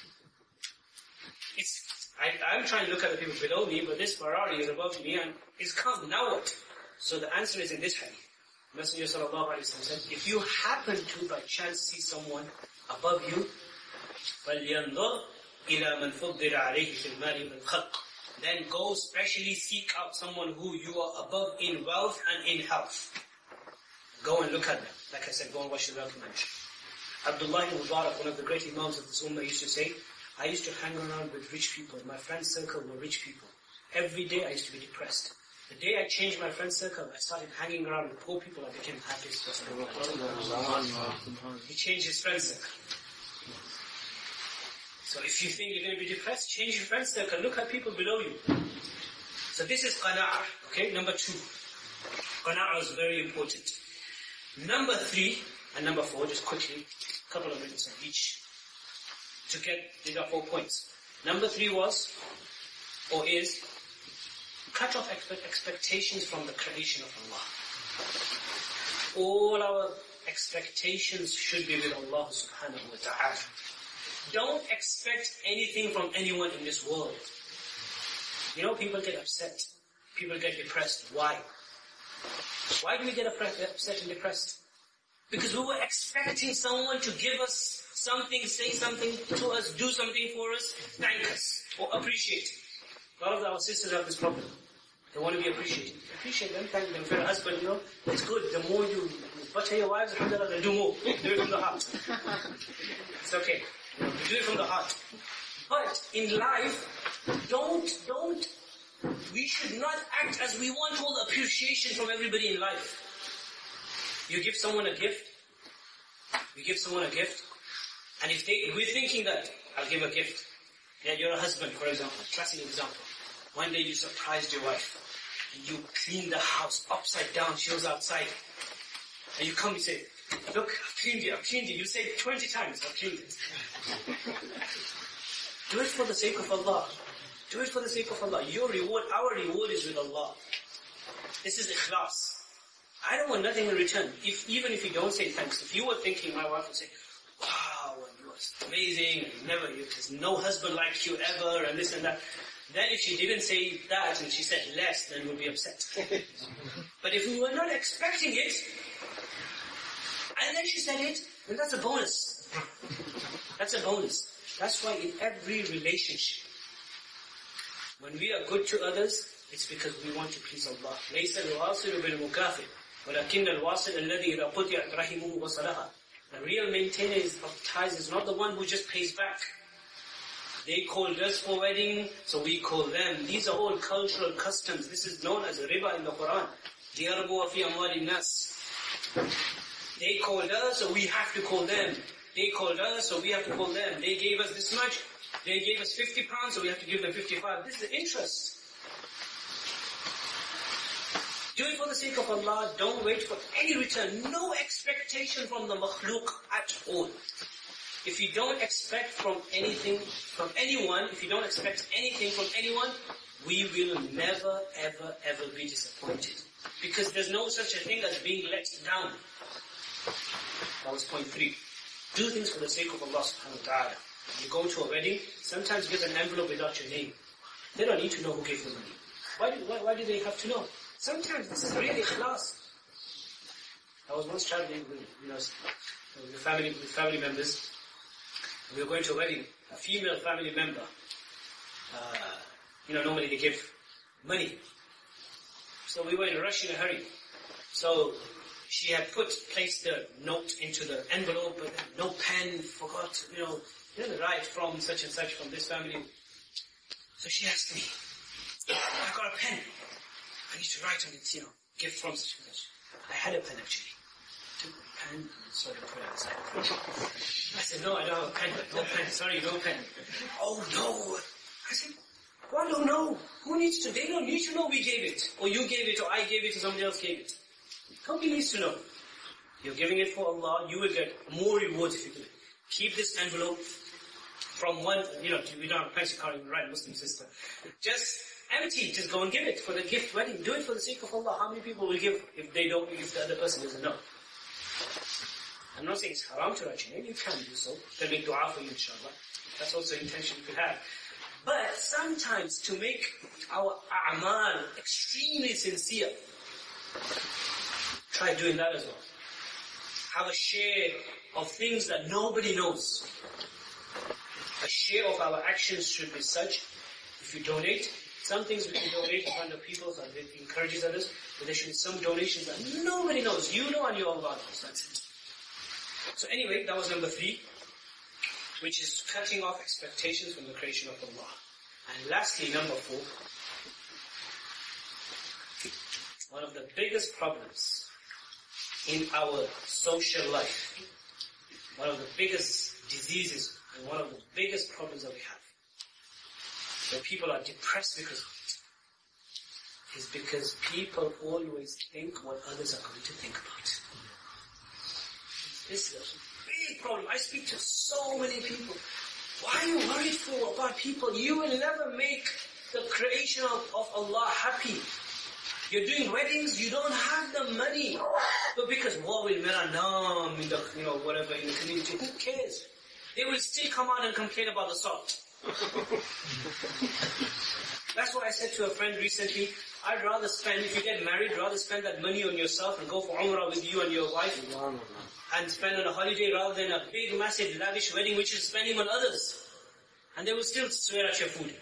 It's, I, I'm trying to look at the people below me, but this Ferrari is above me and is come. Now what? So the answer is in this hadith. Messenger sallallahu alayhi wa sallam said, if you happen to by chance see someone above you, فَلْيَنْظُرْ إِلَى مَنْ فُضِّلَ عَلَيْهِ فِي الْمَالِ وَالْخَلْقِ. Then go specially seek out someone who you are above in wealth and in health. Go and look at them. Like I said, go and watch the documentary. Abdullah ibn Mubarak, one of the great imams of this ummah, used to say, I used to hang around with rich people. My friend circle were rich people. Every day I used to be depressed. The day I changed my friend circle, I started hanging around with poor people. I became the happiest person in the world. He changed his friend circle. So if you think you're going to be depressed, change your friend circle. Look at people below you. So this is qana'ah. Okay, number two. Qana'ah is very important. Number three and number four, just quickly, a couple of minutes on each. To get, these are four points. Number three was, or is, cut off expe- expectations from the creation of Allah. All our expectations should be with Allah subhanahu wa ta'ala. Don't expect anything from anyone in this world. You know, people get upset. People get depressed. Why? Why do we get upset and depressed? Because we were expecting someone to give us something, say something to us, do something for us, thank us, or appreciate. A lot of our sisters have this problem. They want to be appreciated. Appreciate them, thank them. For your husband, you know, it's good. The more you butter your wives, alhamdulillah, they'll do more. Do it from the heart. It's okay. Do it from the heart. But in life, don't, don't, we should not act as we want all the appreciation from everybody in life. You give someone a gift, you give someone a gift, and if they, we're thinking that, I'll give a gift. Yeah, you're a husband, for example, classic example. One day you surprised your wife, and you clean the house upside down, she was outside. And you come and say, look, I've cleaned it, I've cleaned it. You say it twenty times, I've cleaned it. Do it for the sake of Allah. Do it for the sake of Allah. Your reward, our reward is with Allah. This is ikhlas. I don't want nothing in return. If even if you don't say thanks, if you were thinking, my wife would say, wow, you are amazing, and never, there's no husband like you ever, and this and that. Then if she didn't say that, and she said less, then we'll be upset. But if we were not expecting it, and then she said it, then that's a bonus. That's a bonus. That's why in every relationship, when we are good to others, it's because we want to please Allah. لَيْسَ الْوَاصِلُ بِالْمُكَافِرِ وَلَكِنَّ الْوَاصِلَ الَّذِي إِذَا قُطِعَتْ رَحِمُهُ وَصَلَهَا. The real maintainer of ties is not the one who just pays back. They called us for wedding, so we call them. These are all cultural customs. This is known as riba in the Quran. لِيَرْبُوَ فِي أَمْوَالِ النَّاسِ. They called us, so we have to call them. They called us, so we have to call them. They gave us this much. They gave us fifty pounds, so we have to give them fifty-five. This is the interest. Do it for the sake of Allah. Don't wait for any return. No expectation from the makhluk at all. If you don't expect from anything, from anyone, if you don't expect anything from anyone, we will never, ever, ever be disappointed. Because there's no such a thing as being let down. That was point three. Do things for the sake of Allah subhanahu wa ta'ala. You go to a wedding, sometimes give an envelope without your name. They don't need to know who gave the money. Why do, why, why do they have to know? Sometimes this is really ikhlas. I was once traveling with, you know, with family, with family members. We were going to a wedding. A female family member, uh, you know, normally they give money. So we were in a rush, in a hurry. So she had put, placed the note into the envelope, but no pen, forgot, you know, didn't write from such and such, from this family. So she asked me, I got a pen. I need to write on it, you know, gift from such and such. I had a pen actually. Took a pen and started putting it aside. I said, no, I don't have a pen. No pen, sorry, no pen. Oh no. I said, well, no, no. Who needs to? They don't need to know we gave it. Or you gave it, or I gave it, or somebody else gave it. Nobody needs to know. You're giving it for Allah, you will get more rewards if you do it. Keep this envelope from one, you know, we don't have a fancy card, you write Muslim sister. Just empty, just go and give it for the gift wedding. Do it for the sake of Allah. How many people will give if they don't, if the other person doesn't know? I'm not saying it's haram to write your name, you can do so. They'll make dua for you, inshallah. That's also an intention you could have. But sometimes to make our a'mal extremely sincere, try doing that as well. Have a share of things that nobody knows. A share of our actions should be such, if you donate, some things we can donate in front of people, so it encourages others, but there should be some donations that nobody knows. You know and your Allah knows. That's it. So anyway, that was number three, which is cutting off expectations from the creation of Allah. And lastly, number four, one of the biggest problems in our social life, one of the biggest diseases and one of the biggest problems that we have, where people are depressed because of it, is because people always think what others are going to think about it. This is a big problem. I speak to so many people. Why are you worried for about people? You will never make the creation of, of Allah happy. You're doing weddings, you don't have the money. But because what will mera naam in the, you know, whatever in the community, who cares? They will still come out and complain about the salt. That's why I said to a friend recently, I'd rather spend, if you get married, rather spend that money on yourself and go for Umrah with you and your wife, and spend on a holiday rather than a big, massive, lavish wedding which is spending on others. And they will still swear at your food.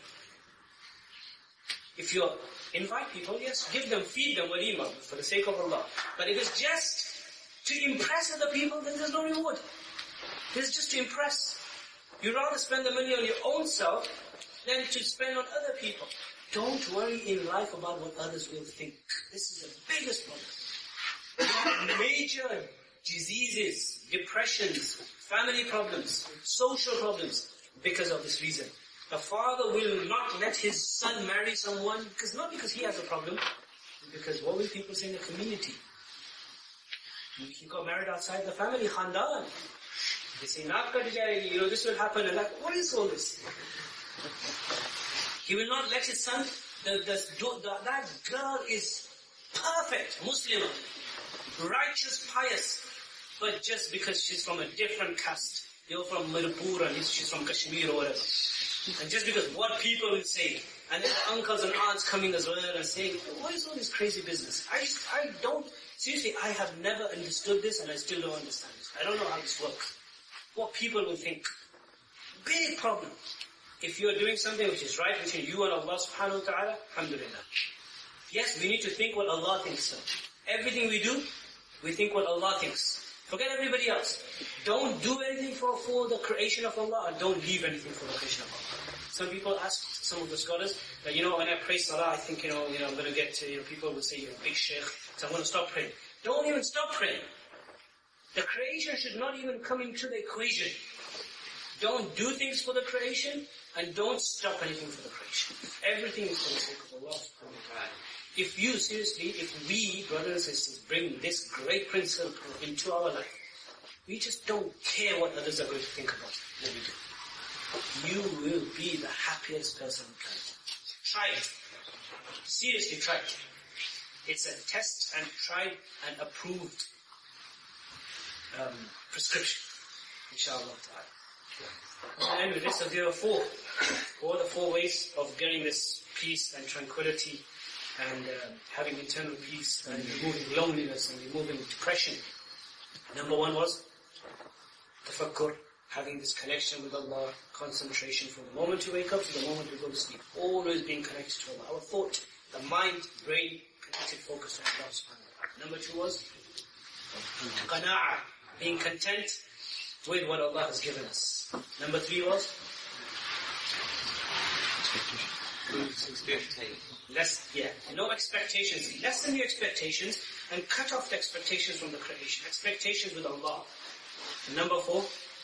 If you invite people, yes, give them, feed them walima for the sake of Allah. But if it's just to impress other people, then there's no reward. It's just to impress. You'd rather spend the money on your own self than to spend on other people. Don't worry in life about what others will think. This is the biggest problem. Major diseases, depressions, family problems, social problems, because of this reason. The father will not let his son marry someone, because not because he has a problem, because what will people say in the community? He got married outside the family, khandan. They say, naak kat jayegi, you know, this will happen, and like, what is all this? He will not let his son, the, the, the, that girl is perfect, Muslim, righteous, pious, but just because she's from a different caste, you're from Mirpur and she's from Kashmir or whatever. And just because what people will say, and then the uncles and aunts coming as well and saying, what is all this crazy business? I just, I don't, seriously, I have never understood this and I still don't understand this. I don't know how this works. What people will think. Big problem. If you are doing something which is right between you and Allah subhanahu wa ta'ala, alhamdulillah. Yes, we need to think what Allah thinks so. Everything we do, we think what Allah thinks. Forget everybody else. Don't do anything for, for the creation of Allah, and don't leave anything for the creation of Allah. Some people ask some of the scholars that, you know, when I pray salah, I think, you know, you know, I'm going to get to, you know, people will say you're a big sheikh, so I'm going to stop praying. Don't even stop praying. The creation should not even come into the equation. Don't do things for the creation, and don't stop anything for the creation. Everything is for the sake of Allah subhanahu wa ta'ala. If you, seriously, if we, brothers and sisters, bring this great principle into our life, we just don't care what others are going to think about what we do. You will be the happiest person on planet. Try it. Seriously, try it. It's a test and tried and approved um, prescription. Inshallah ta'ala. And anyway, so there are four. Four are the four ways of getting this peace and tranquility and uh, having internal peace and removing loneliness and removing depression. Number one was tafakkur, having this connection with Allah, concentration from the moment you wake up to the moment you go to sleep. Always being connected to Allah. Our thought, the mind, brain, connected focus on Allah subhanahu wa ta'ala. Number two was Qana'a, being content with what Allah has given us. Number three was? Less, yeah, no expectations. Lessen your expectations and cut off the expectations from the creation. Expectations with Allah. And number four?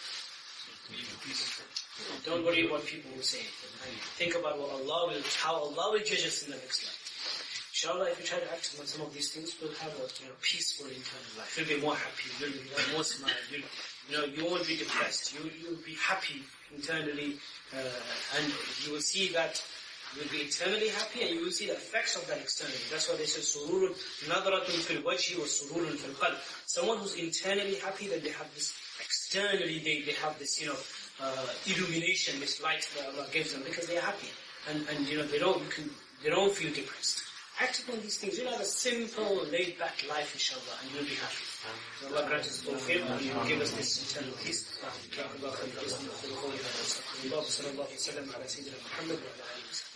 Don't worry what people will say. Think about what Allah will, how Allah will judge us in the next life. Inshallah, if we try to act on some of these things, we'll have a you know, peaceful internal life. You'll be more happy. You'll be more smile. You'll, you know, you won't be depressed. You you'll be happy internally, uh, and you will see that you'll be eternally happy, and you will see the effects of that externally. That's why they say sururun nadratun fil wajhi wa sururun fil qalb. Someone who's internally happy, then they have this externally. They they have this you know uh, illumination, this light that Allah gives them because they are happy, and and you know they don't you can they don't feel depressed. Act upon these things. You'll have a simple, laid-back life, inshallah, and you'll be happy. So Allah grant us tawfiq, and He will give us this eternal peace. Allah